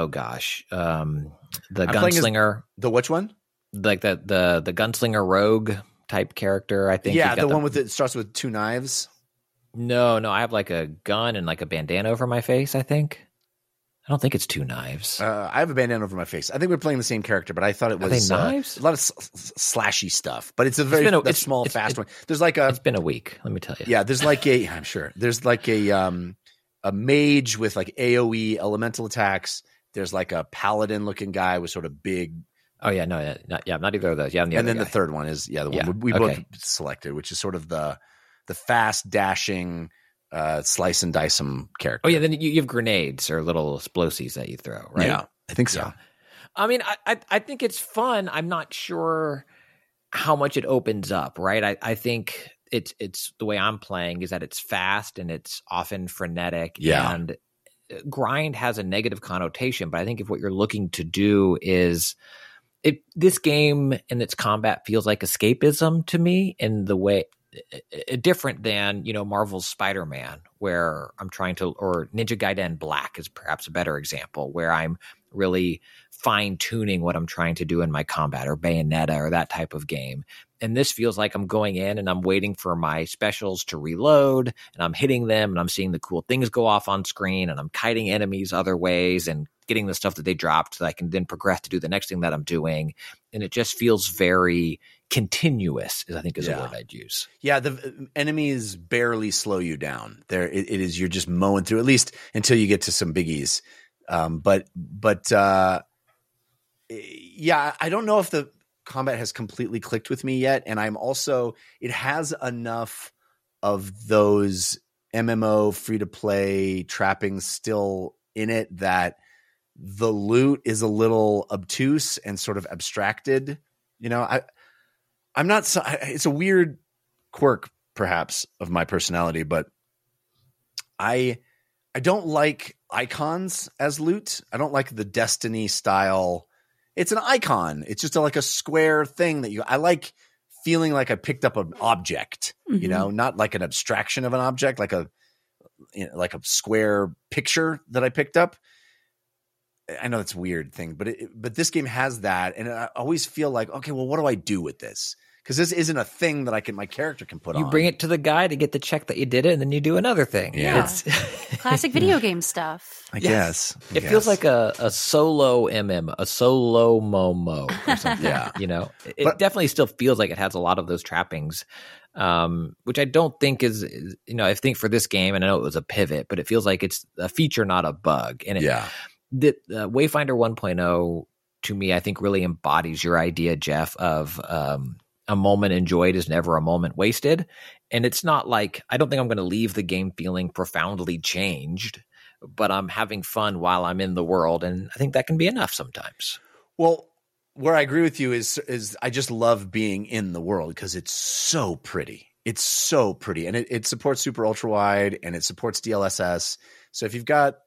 gunslinger. The which one? Like the gunslinger rogue type character, I think. Yeah, the one it starts with two knives. No, I have like a gun and like a bandana over my face, I think. I don't think it's two knives. I have a bandana over my face. I think we're playing the same character, but I thought it was Are they knives? A lot of slashy stuff. But it's a very small, fast one. There's like it's been a week, let me tell you. Yeah, there's like I'm sure. There's like a mage with like AoE elemental attacks. There's like a paladin looking guy with sort of big. Oh yeah, no, not either of those. Yeah, and then the third one is the one we both selected, which is sort of the fast dashing. Slice and dice some character. Oh yeah, then you have grenades or little explosives that you throw, right? Yeah, I think so. Yeah. I mean, I think it's fun. I'm not sure how much it opens up, right? I think it's the way I'm playing is that it's fast and it's often frenetic. Yeah. And grind has a negative connotation, but I think if what you're looking to do is this game and its combat feels like escapism to me in the way. Different than Marvel's Spider-Man, where I'm trying to, or Ninja Gaiden Black is perhaps a better example, where I'm really fine-tuning what I'm trying to do in my combat, or Bayonetta or that type of game. And this feels like I'm going in and I'm waiting for my specials to reload, and I'm hitting them and I'm seeing the cool things go off on screen, and I'm kiting enemies other ways and getting the stuff that they dropped so that I can then progress to do the next thing that I'm doing. And it just feels very continuous, I think is a word I'd use. Yeah, the enemies barely slow you down. It is, you're just mowing through, at least until you get to some biggies. But I don't know if the combat has completely clicked with me yet. And it has enough of those MMO free-to-play trappings still in it that the loot is a little obtuse and sort of abstracted. I'm not. It's a weird quirk, perhaps, of my personality, but I don't like icons as loot. I don't like the Destiny style. It's an icon. It's just like a square thing that I like feeling like I picked up an object. Not like an abstraction of an object, like a square picture that I picked up. I know it's a weird thing, but this game has that, and I always feel like, okay, well, what do I do with this? Because this isn't a thing that my character can put on. You bring it to the guy to get the check that you did it, and then you do another thing. Yeah. It's classic video game stuff. I guess. It feels like a solo a solo Momo or something. Yeah. It definitely still feels like it has a lot of those trappings, which I don't think is I think for this game, and I know it was a pivot, but it feels like it's a feature, not a bug. And the Wayfinder 1.0 to me, I think really embodies your idea, Jeff, of a moment enjoyed is never a moment wasted. And it's not like, I don't think I'm going to leave the game feeling profoundly changed, but I'm having fun while I'm in the world. And I think that can be enough sometimes. Well, where I agree with you is I just love being in the world because it's so pretty. It's so pretty. And it supports super ultra wide and it supports DLSS. So if you've got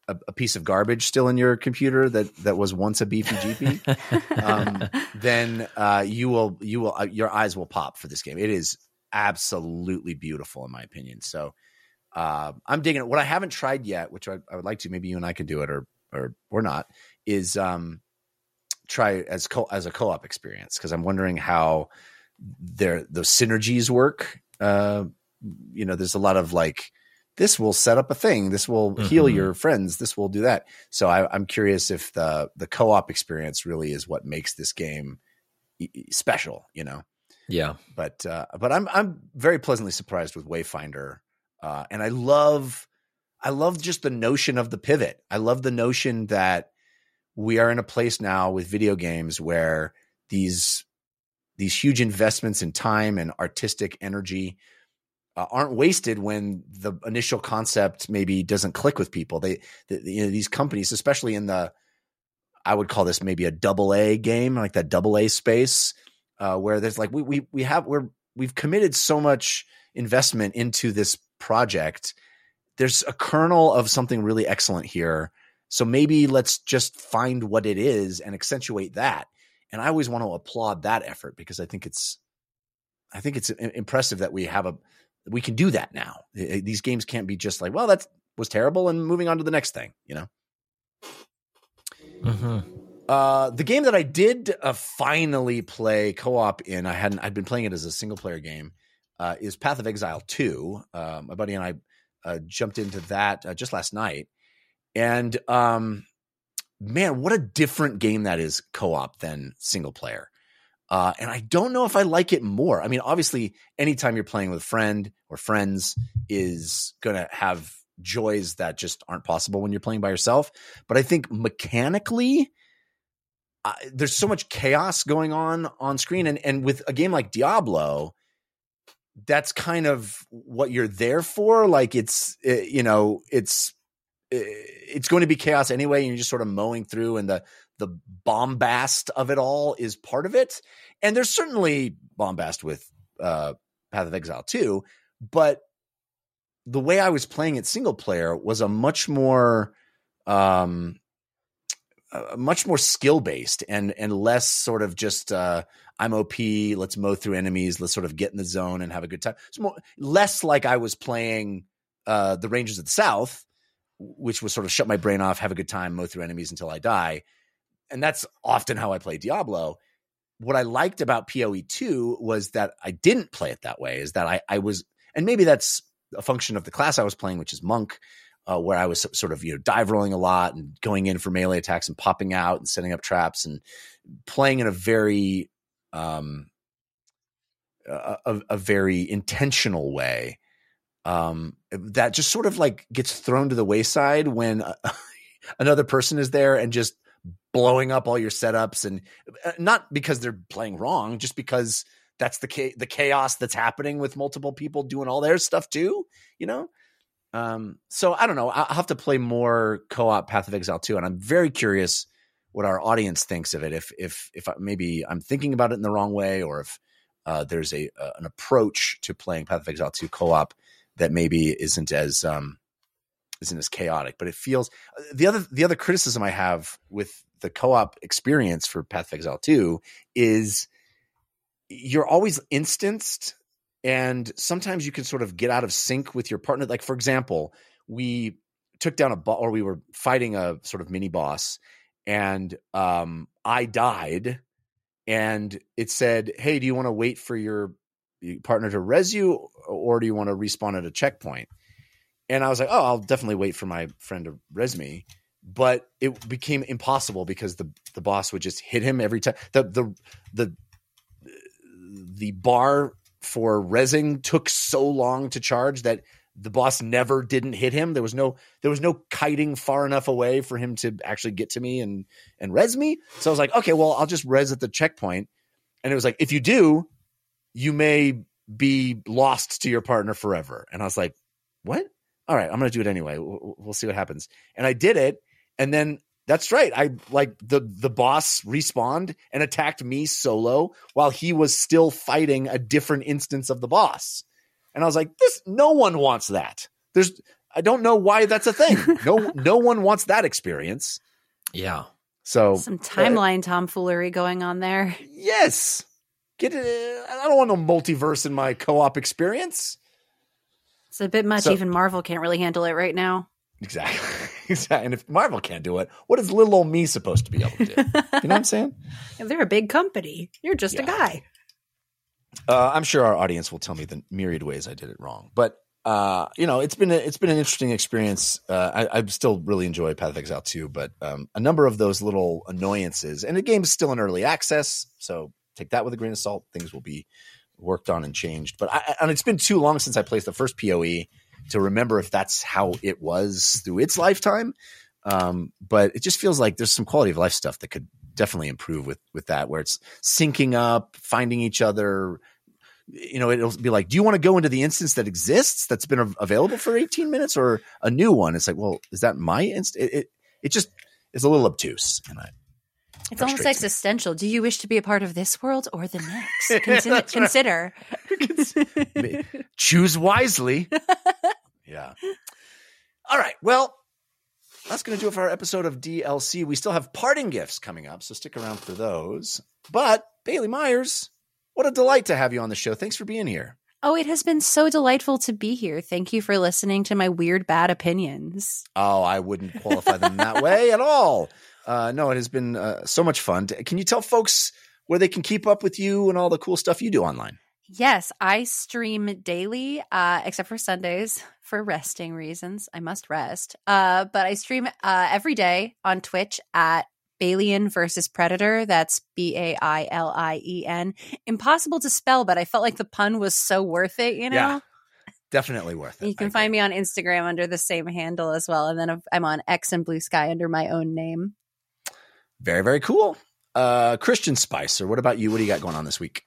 a piece of garbage still in your computer that was once a beefy GP, then your eyes will pop for this game. It is absolutely beautiful in my opinion. So I'm digging it. What I haven't tried yet, which I would like to, maybe you and I can do it or not, is try as a co-op experience, because I'm wondering how those synergies work. There's a lot of like, this will set up a thing, this will heal your friends, this will do that. So I'm curious if the co-op experience really is what makes this game special, Yeah. But I'm very pleasantly surprised with Wayfinder, and I love just the notion of the pivot. I love the notion that we are in a place now with video games where these huge investments in time and artistic energy aren't wasted when the initial concept maybe doesn't click with people. These companies, especially in I would call this maybe a AA game, like that AA space, where there's like we've committed so much investment into this project. There's a kernel of something really excellent here. So maybe let's just find what it is and accentuate that. And I always want to applaud that effort, because I think it's impressive that we can do that now. These games can't be just like, well, that was terrible and moving on to the next thing, The game that I did finally play co-op in, I'd been playing it as a single player game, is Path of Exile 2. My buddy and I jumped into that just last night. And man, what a different game that is co-op than single player. And I don't know if I like it more. I mean, obviously, anytime you're playing with a friend or friends is going to have joys that just aren't possible when you're playing by yourself. But I think mechanically, there's so much chaos going on screen. And with a game like Diablo, that's kind of what you're there for. Like it's going to be chaos anyway, and you're just sort of mowing through, and the bombast of it all is part of it. And there's certainly bombast with Path of Exile 2, but the way I was playing it single player was a much more skill based and less sort of just I'm OP, let's mow through enemies, let's sort of get in the zone and have a good time. It's less like I was playing the Rangers of the South, which was sort of shut my brain off, have a good time, mow through enemies until I die. And that's often how I play Diablo. What I liked about PoE 2 was that I didn't play it that way, is that I was, and maybe that's a function of the class I was playing, which is Monk, where I was sort of, dive rolling a lot and going in for melee attacks and popping out and setting up traps and playing in a very, a very intentional way. That just sort of like gets thrown to the wayside when another person is there and just blowing up all your setups, and not because they're playing wrong, just because that's the chaos that's happening with multiple people doing all their stuff too, So I don't know. I'll have to play more co-op Path of Exile 2, and I'm very curious what our audience thinks of it. If maybe I'm thinking about it in the wrong way, or if there's an approach to playing Path of Exile 2 co-op that maybe isn't as chaotic. But it feels the other criticism I have with the co-op experience for Path of Exile 2 is you're always instanced, and sometimes you can sort of get out of sync with your partner. Like, for example, we took down we were fighting a sort of mini boss, and I died, and it said, "Hey, do you want to wait for your partner to res you, or do you want to respawn at a checkpoint?" And I was like, "Oh, I'll definitely wait for my friend to res me." But it became impossible because the boss would just hit him every time. The bar for resing took so long to charge that the boss never didn't hit him. There was no kiting far enough away for him to actually get to me and res me. So I was like, okay, well, I'll just res at the checkpoint. And it was like, if you do, you may be lost to your partner forever. And I was like, what? All right, I'm going to do it anyway. We'll see what happens. And I did it. And then that's right. I like the boss respawned and attacked me solo while he was still fighting a different instance of the boss. And I was like, no one wants that. I don't know why that's a thing. No one wants that experience. Yeah. So Some timeline tomfoolery going on there. yes, get it. I don't want no multiverse in my co-op experience. It's a bit much. So- Even Marvel can't really handle it right now. Exactly. And if Marvel can't do it, what is little old me supposed to be able to do? You know what I'm saying? They're a big company. You're just a Yeah. guy. I'm sure our audience will tell me the myriad ways I did it wrong, but it's been an interesting experience. I still really enjoy Path of Exile 2, but a number of those little annoyances, and the game is still in early access, so take that with a grain of salt. Things will be worked on and changed, but and it's been too long since I played the first PoE to remember if that's how it was through its lifetime. But it just feels like there's some quality of life stuff that could definitely improve with that, where it's syncing up, finding each other. It'll be like, do you want to go into the instance that exists that's been available for 18 minutes or a new one? It's like, well, is that my instance? It just is a little obtuse. And It's almost frustrates me. existential. Do you wish to be a part of this world or the next? Consider. Choose wisely. Yeah. All right. Well, that's going to do it for our episode of DLC. We still have parting gifts coming up, so stick around for those. But Bailey Myers, what a delight to have you on the show. Thanks for being here. Oh, it has been so delightful to be here. Thank you for listening to my weird, bad opinions. Oh, I wouldn't qualify them that way at all. No, it has been so much fun. Can you tell folks where they can keep up with you and all the cool stuff you do online? Yes, I stream daily, except for Sundays for resting reasons. I must rest. But I stream every day on Twitch at Balien versus Predator. That's Bailien. Impossible to spell, but I felt like the pun was so worth it, you know? Yeah, definitely worth it. You can find me on Instagram under the same handle as well. And then I'm on X and Blue Sky under my own name. Very, very cool. Christian Spicer, what about you? What do you got going on this week?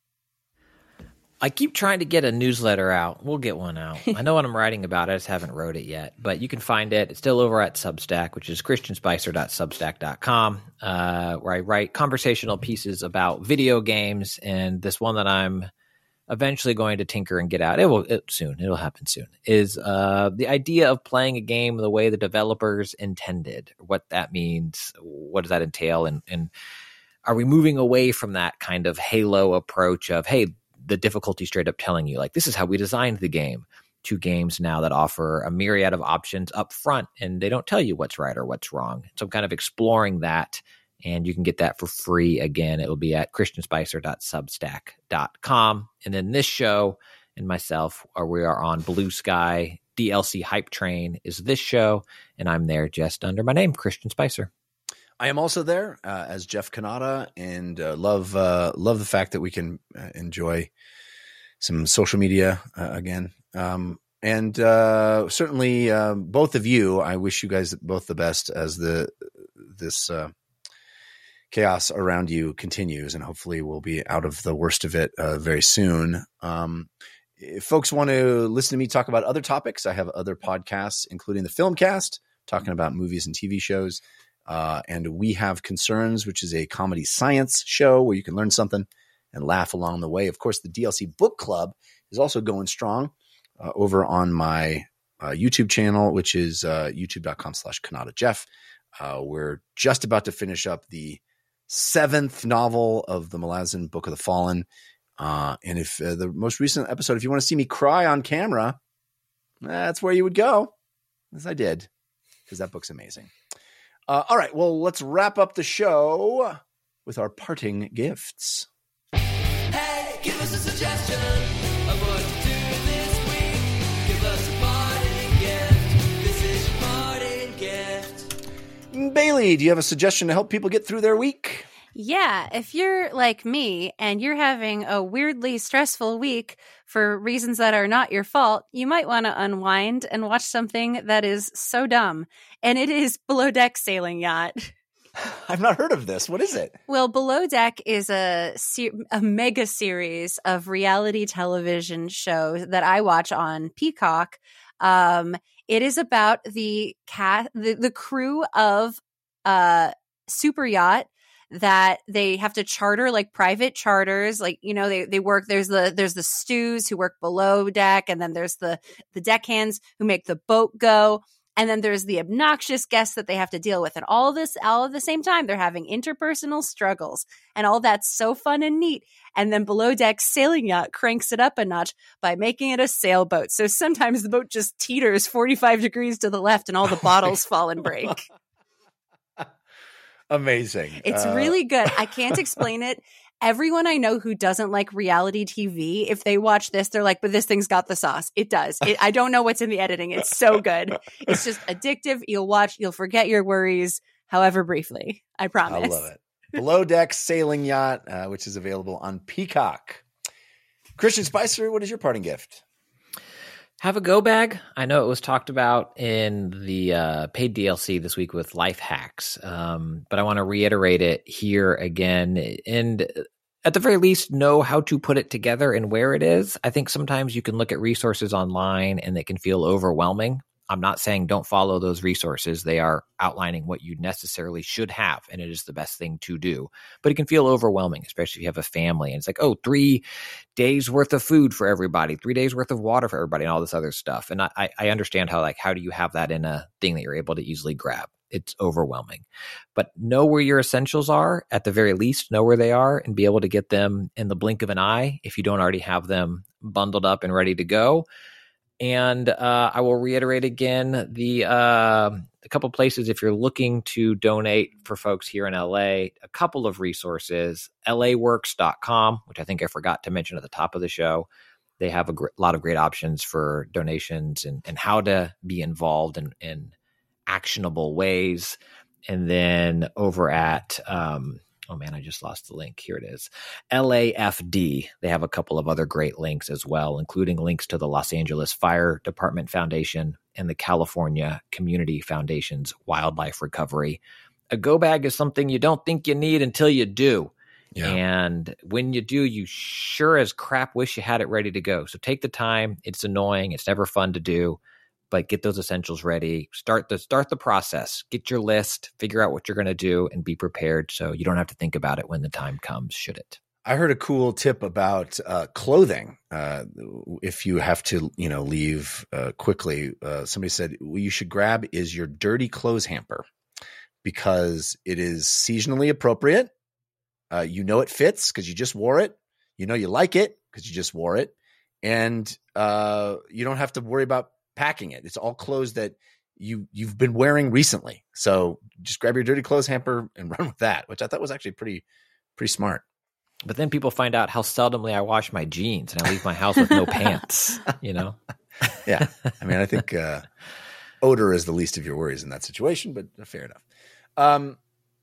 I keep trying to get a newsletter out. We'll get one out. I know what I'm writing about. I just haven't wrote it yet. But you can find it. It's still over at Substack, which is christianspicer.substack.com, where I write conversational pieces about video games. And this one that I'm eventually going to tinker and get out, it'll happen soon, is the idea of playing a game the way the developers intended. What that means, what does that entail? And are we moving away from that kind of Halo approach of, hey, the difficulty straight up telling you, like, this is how we designed the game, to games now that offer a myriad of options up front and they don't tell you what's right or what's wrong. So I'm kind of exploring that, and you can get that for free. Again, it will be at christianspicer.substack.com. And then this show and myself, we are on Blue Sky. DLC Hype Train is this show, and I'm there just under my name, Christian Spicer. I am also there as Jeff Kanata, and love the fact that we can enjoy some social media again. And certainly both of you, I wish you guys both the best as this chaos around you continues, and hopefully we'll be out of the worst of it very soon. If folks want to listen to me talk about other topics, I have other podcasts, including the Filmcast, talking about movies and TV shows. And We Have Concerns, which is a comedy science show where you can learn something and laugh along the way. Of course, the DLC Book Club is also going strong over on my YouTube channel, which is youtube.com/KanataJeff. We're just about to finish up the 7th novel of the Malazan Book of the Fallen. And if the most recent episode, if you want to see me cry on camera, that's where you would go, as I did, because that book's amazing. All right, well, let's wrap up the show with our parting gifts. Hey, give us a suggestion of what to do this week. Give us a parting gift. This is your parting gift. Bailey, do you have a suggestion to help people get through their week? Yeah, if you're like me and you're having a weirdly stressful week for reasons that are not your fault, you might want to unwind and watch something that is so dumb. And it is Below Deck Sailing Yacht. I've not heard of this. What is it? Well, Below Deck is a mega series of reality television shows that I watch on Peacock. It is about the crew of Super Yacht that they have to charter like private charters. Like, you know, they work, there's the stews who work below deck. And then there's the deckhands who make the boat go. And then there's the obnoxious guests that they have to deal with. And all this, all at the same time, they're having interpersonal struggles. And all that's so fun and neat. And then Below Deck Sailing Yacht cranks it up a notch by making it a sailboat. So sometimes the boat just teeters 45 degrees to the left and all the bottles fall and break. Amazing. It's really good. I can't explain it. Everyone I know who doesn't like reality TV, if they watch this, they're like, but this thing's got the sauce. It does. I don't know what's in the editing. It's so good. It's just addictive. You'll watch, you'll forget your worries, however briefly. I promise. I love it. Below Deck Sailing Yacht, which is available on Peacock. Christian Spicer, what is your parting gift? Have a go bag. I know it was talked about in the paid DLC this week with life hacks, but I want to reiterate it here again. And at the very least, know how to put it together and where it is. I think sometimes you can look at resources online and they can feel overwhelming. I'm not saying don't follow those resources. They are outlining what you necessarily should have, and it is the best thing to do. But it can feel overwhelming, especially if you have a family. And it's like, 3 days worth of food for everybody, 3 days worth of water for everybody, and all this other stuff. And I understand how do you have that in a thing that you're able to easily grab? It's overwhelming. But know where your essentials are, at the very least, know where they are, and be able to get them in the blink of an eye if you don't already have them bundled up and ready to go. And I will reiterate again a couple places if you're looking to donate for folks here in LA, a couple of resources, laworks.com, which I think I forgot to mention at the top of the show. They have a lot of great options for donations and how to be involved in actionable ways. And then over at I just lost the link. Here it is. LAFD. They have a couple of other great links as well, including links to the Los Angeles Fire Department Foundation and the California Community Foundation's Wildlife Recovery. A go bag is something you don't think you need until you do. Yeah. And when you do, you sure as crap wish you had it ready to go. So take the time. It's annoying. It's never fun to do. But get those essentials ready. Start the process. Get your list. Figure out what you're going to do, and be prepared so you don't have to think about it when the time comes. Should it? I heard a cool tip about clothing. If you have to, leave quickly, somebody said what you should grab is your dirty clothes hamper because it is seasonally appropriate. It fits because you just wore it. You like it because you just wore it, and you don't have to worry about packing it. It's all clothes that you've been wearing recently. So just grab your dirty clothes hamper and run with that, which I thought was actually pretty smart. But then people find out how seldomly I wash my jeans and I leave my house with no pants, Yeah. I think odor is the least of your worries in that situation, but fair enough.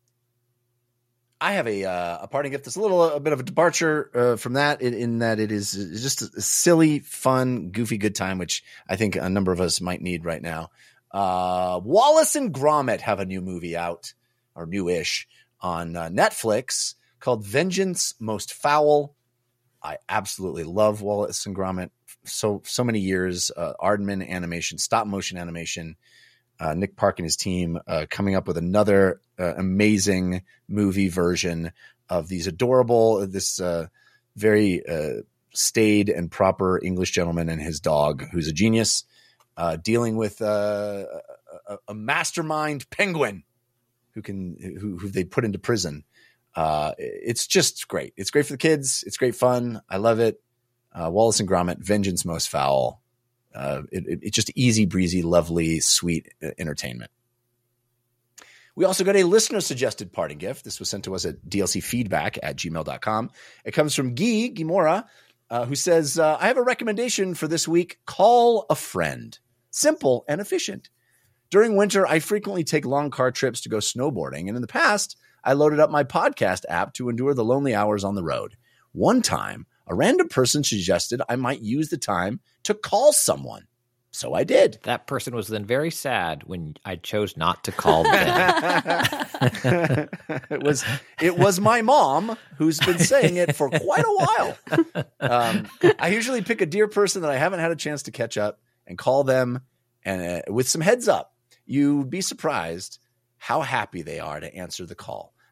I have a parting gift that's a bit of a departure from that in that it is just a silly, fun, goofy, good time, which I think a number of us might need right now. Wallace and Gromit have a new movie out, or newish, on Netflix called Vengeance Most Foul. I absolutely love Wallace and Gromit. So many years, Aardman animation, stop motion animation. Nick Park and his team coming up with another amazing movie version of these this very staid and proper English gentleman and his dog, who's a genius, dealing with a mastermind penguin who they put into prison. It's just great. It's great for the kids. It's great fun. I love it. Wallace and Gromit, Vengeance Most Foul. It's just easy breezy, lovely, sweet entertainment. We also got a listener suggested parting gift. This was sent to us at dlcfeedback@gmail.com. It comes from Guy Mora, who says, I have a recommendation for this week. Call a friend. Simple and efficient. During winter, I frequently take long car trips to go snowboarding. And in the past, I loaded up my podcast app to endure the lonely hours on the road. One time, a random person suggested I might use the time to call someone. So I did. That person was then very sad when I chose not to call them. It was my mom who's been saying it for quite a while. I usually pick a dear person that I haven't had a chance to catch up and call them, and with some heads up. You'd be surprised how happy they are to answer the call.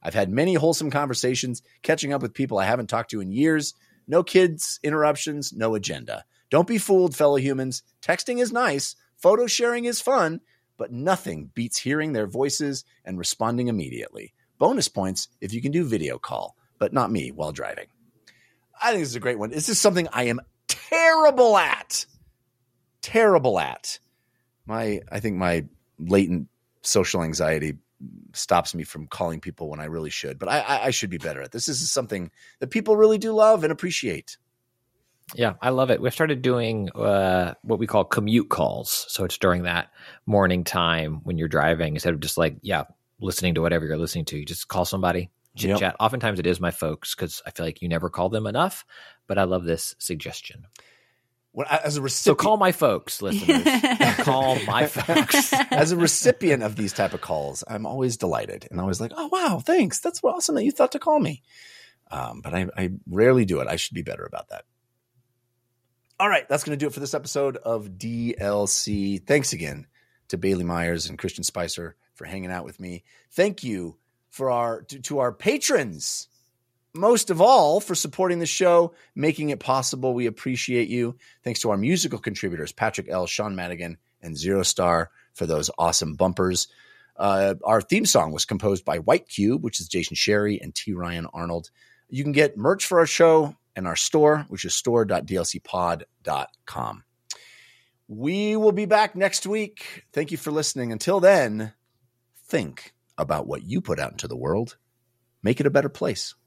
I've had many wholesome conversations, catching up with people I haven't talked to in years. No kids, interruptions, no agenda. Don't be fooled, fellow humans. Texting is nice. Photo sharing is fun, but nothing beats hearing their voices and responding immediately. Bonus points if you can do video call, but not me while driving. I think this is a great one. This is something I am terrible at. I think my latent social anxiety stops me from calling people when I really should, but I should be better at this. This is something that people really do love and appreciate. Yeah, I love it. We've started doing what we call commute calls. So it's during that morning time when you're driving, instead of just listening to whatever you're listening to, you just call somebody, chit chat. Oftentimes it is my folks because I feel like you never call them enough, but I love this suggestion. As a So recipient, call my folks, listeners. Call my folks. as a recipient of these type of calls, I'm always delighted and always like, oh, wow, thanks. That's awesome that you thought to call me. But I rarely do it. I should be better about that. All right, that's going to do it for this episode of DLC. Thanks again to Bailey Myers and Christian Spicer for hanging out with me. Thank you to our patrons, most of all, for supporting the show, making it possible. We appreciate you. Thanks to our musical contributors, Patrick L., Sean Madigan, and Zero Star, for those awesome bumpers. Our theme song was composed by White Cube, which is Jason Sherry and T. Ryan Arnold. You can get merch for our show and our store, which is store.dlcpod.com. We will be back next week. Thank you for listening. Until then, think about what you put out into the world. Make it a better place.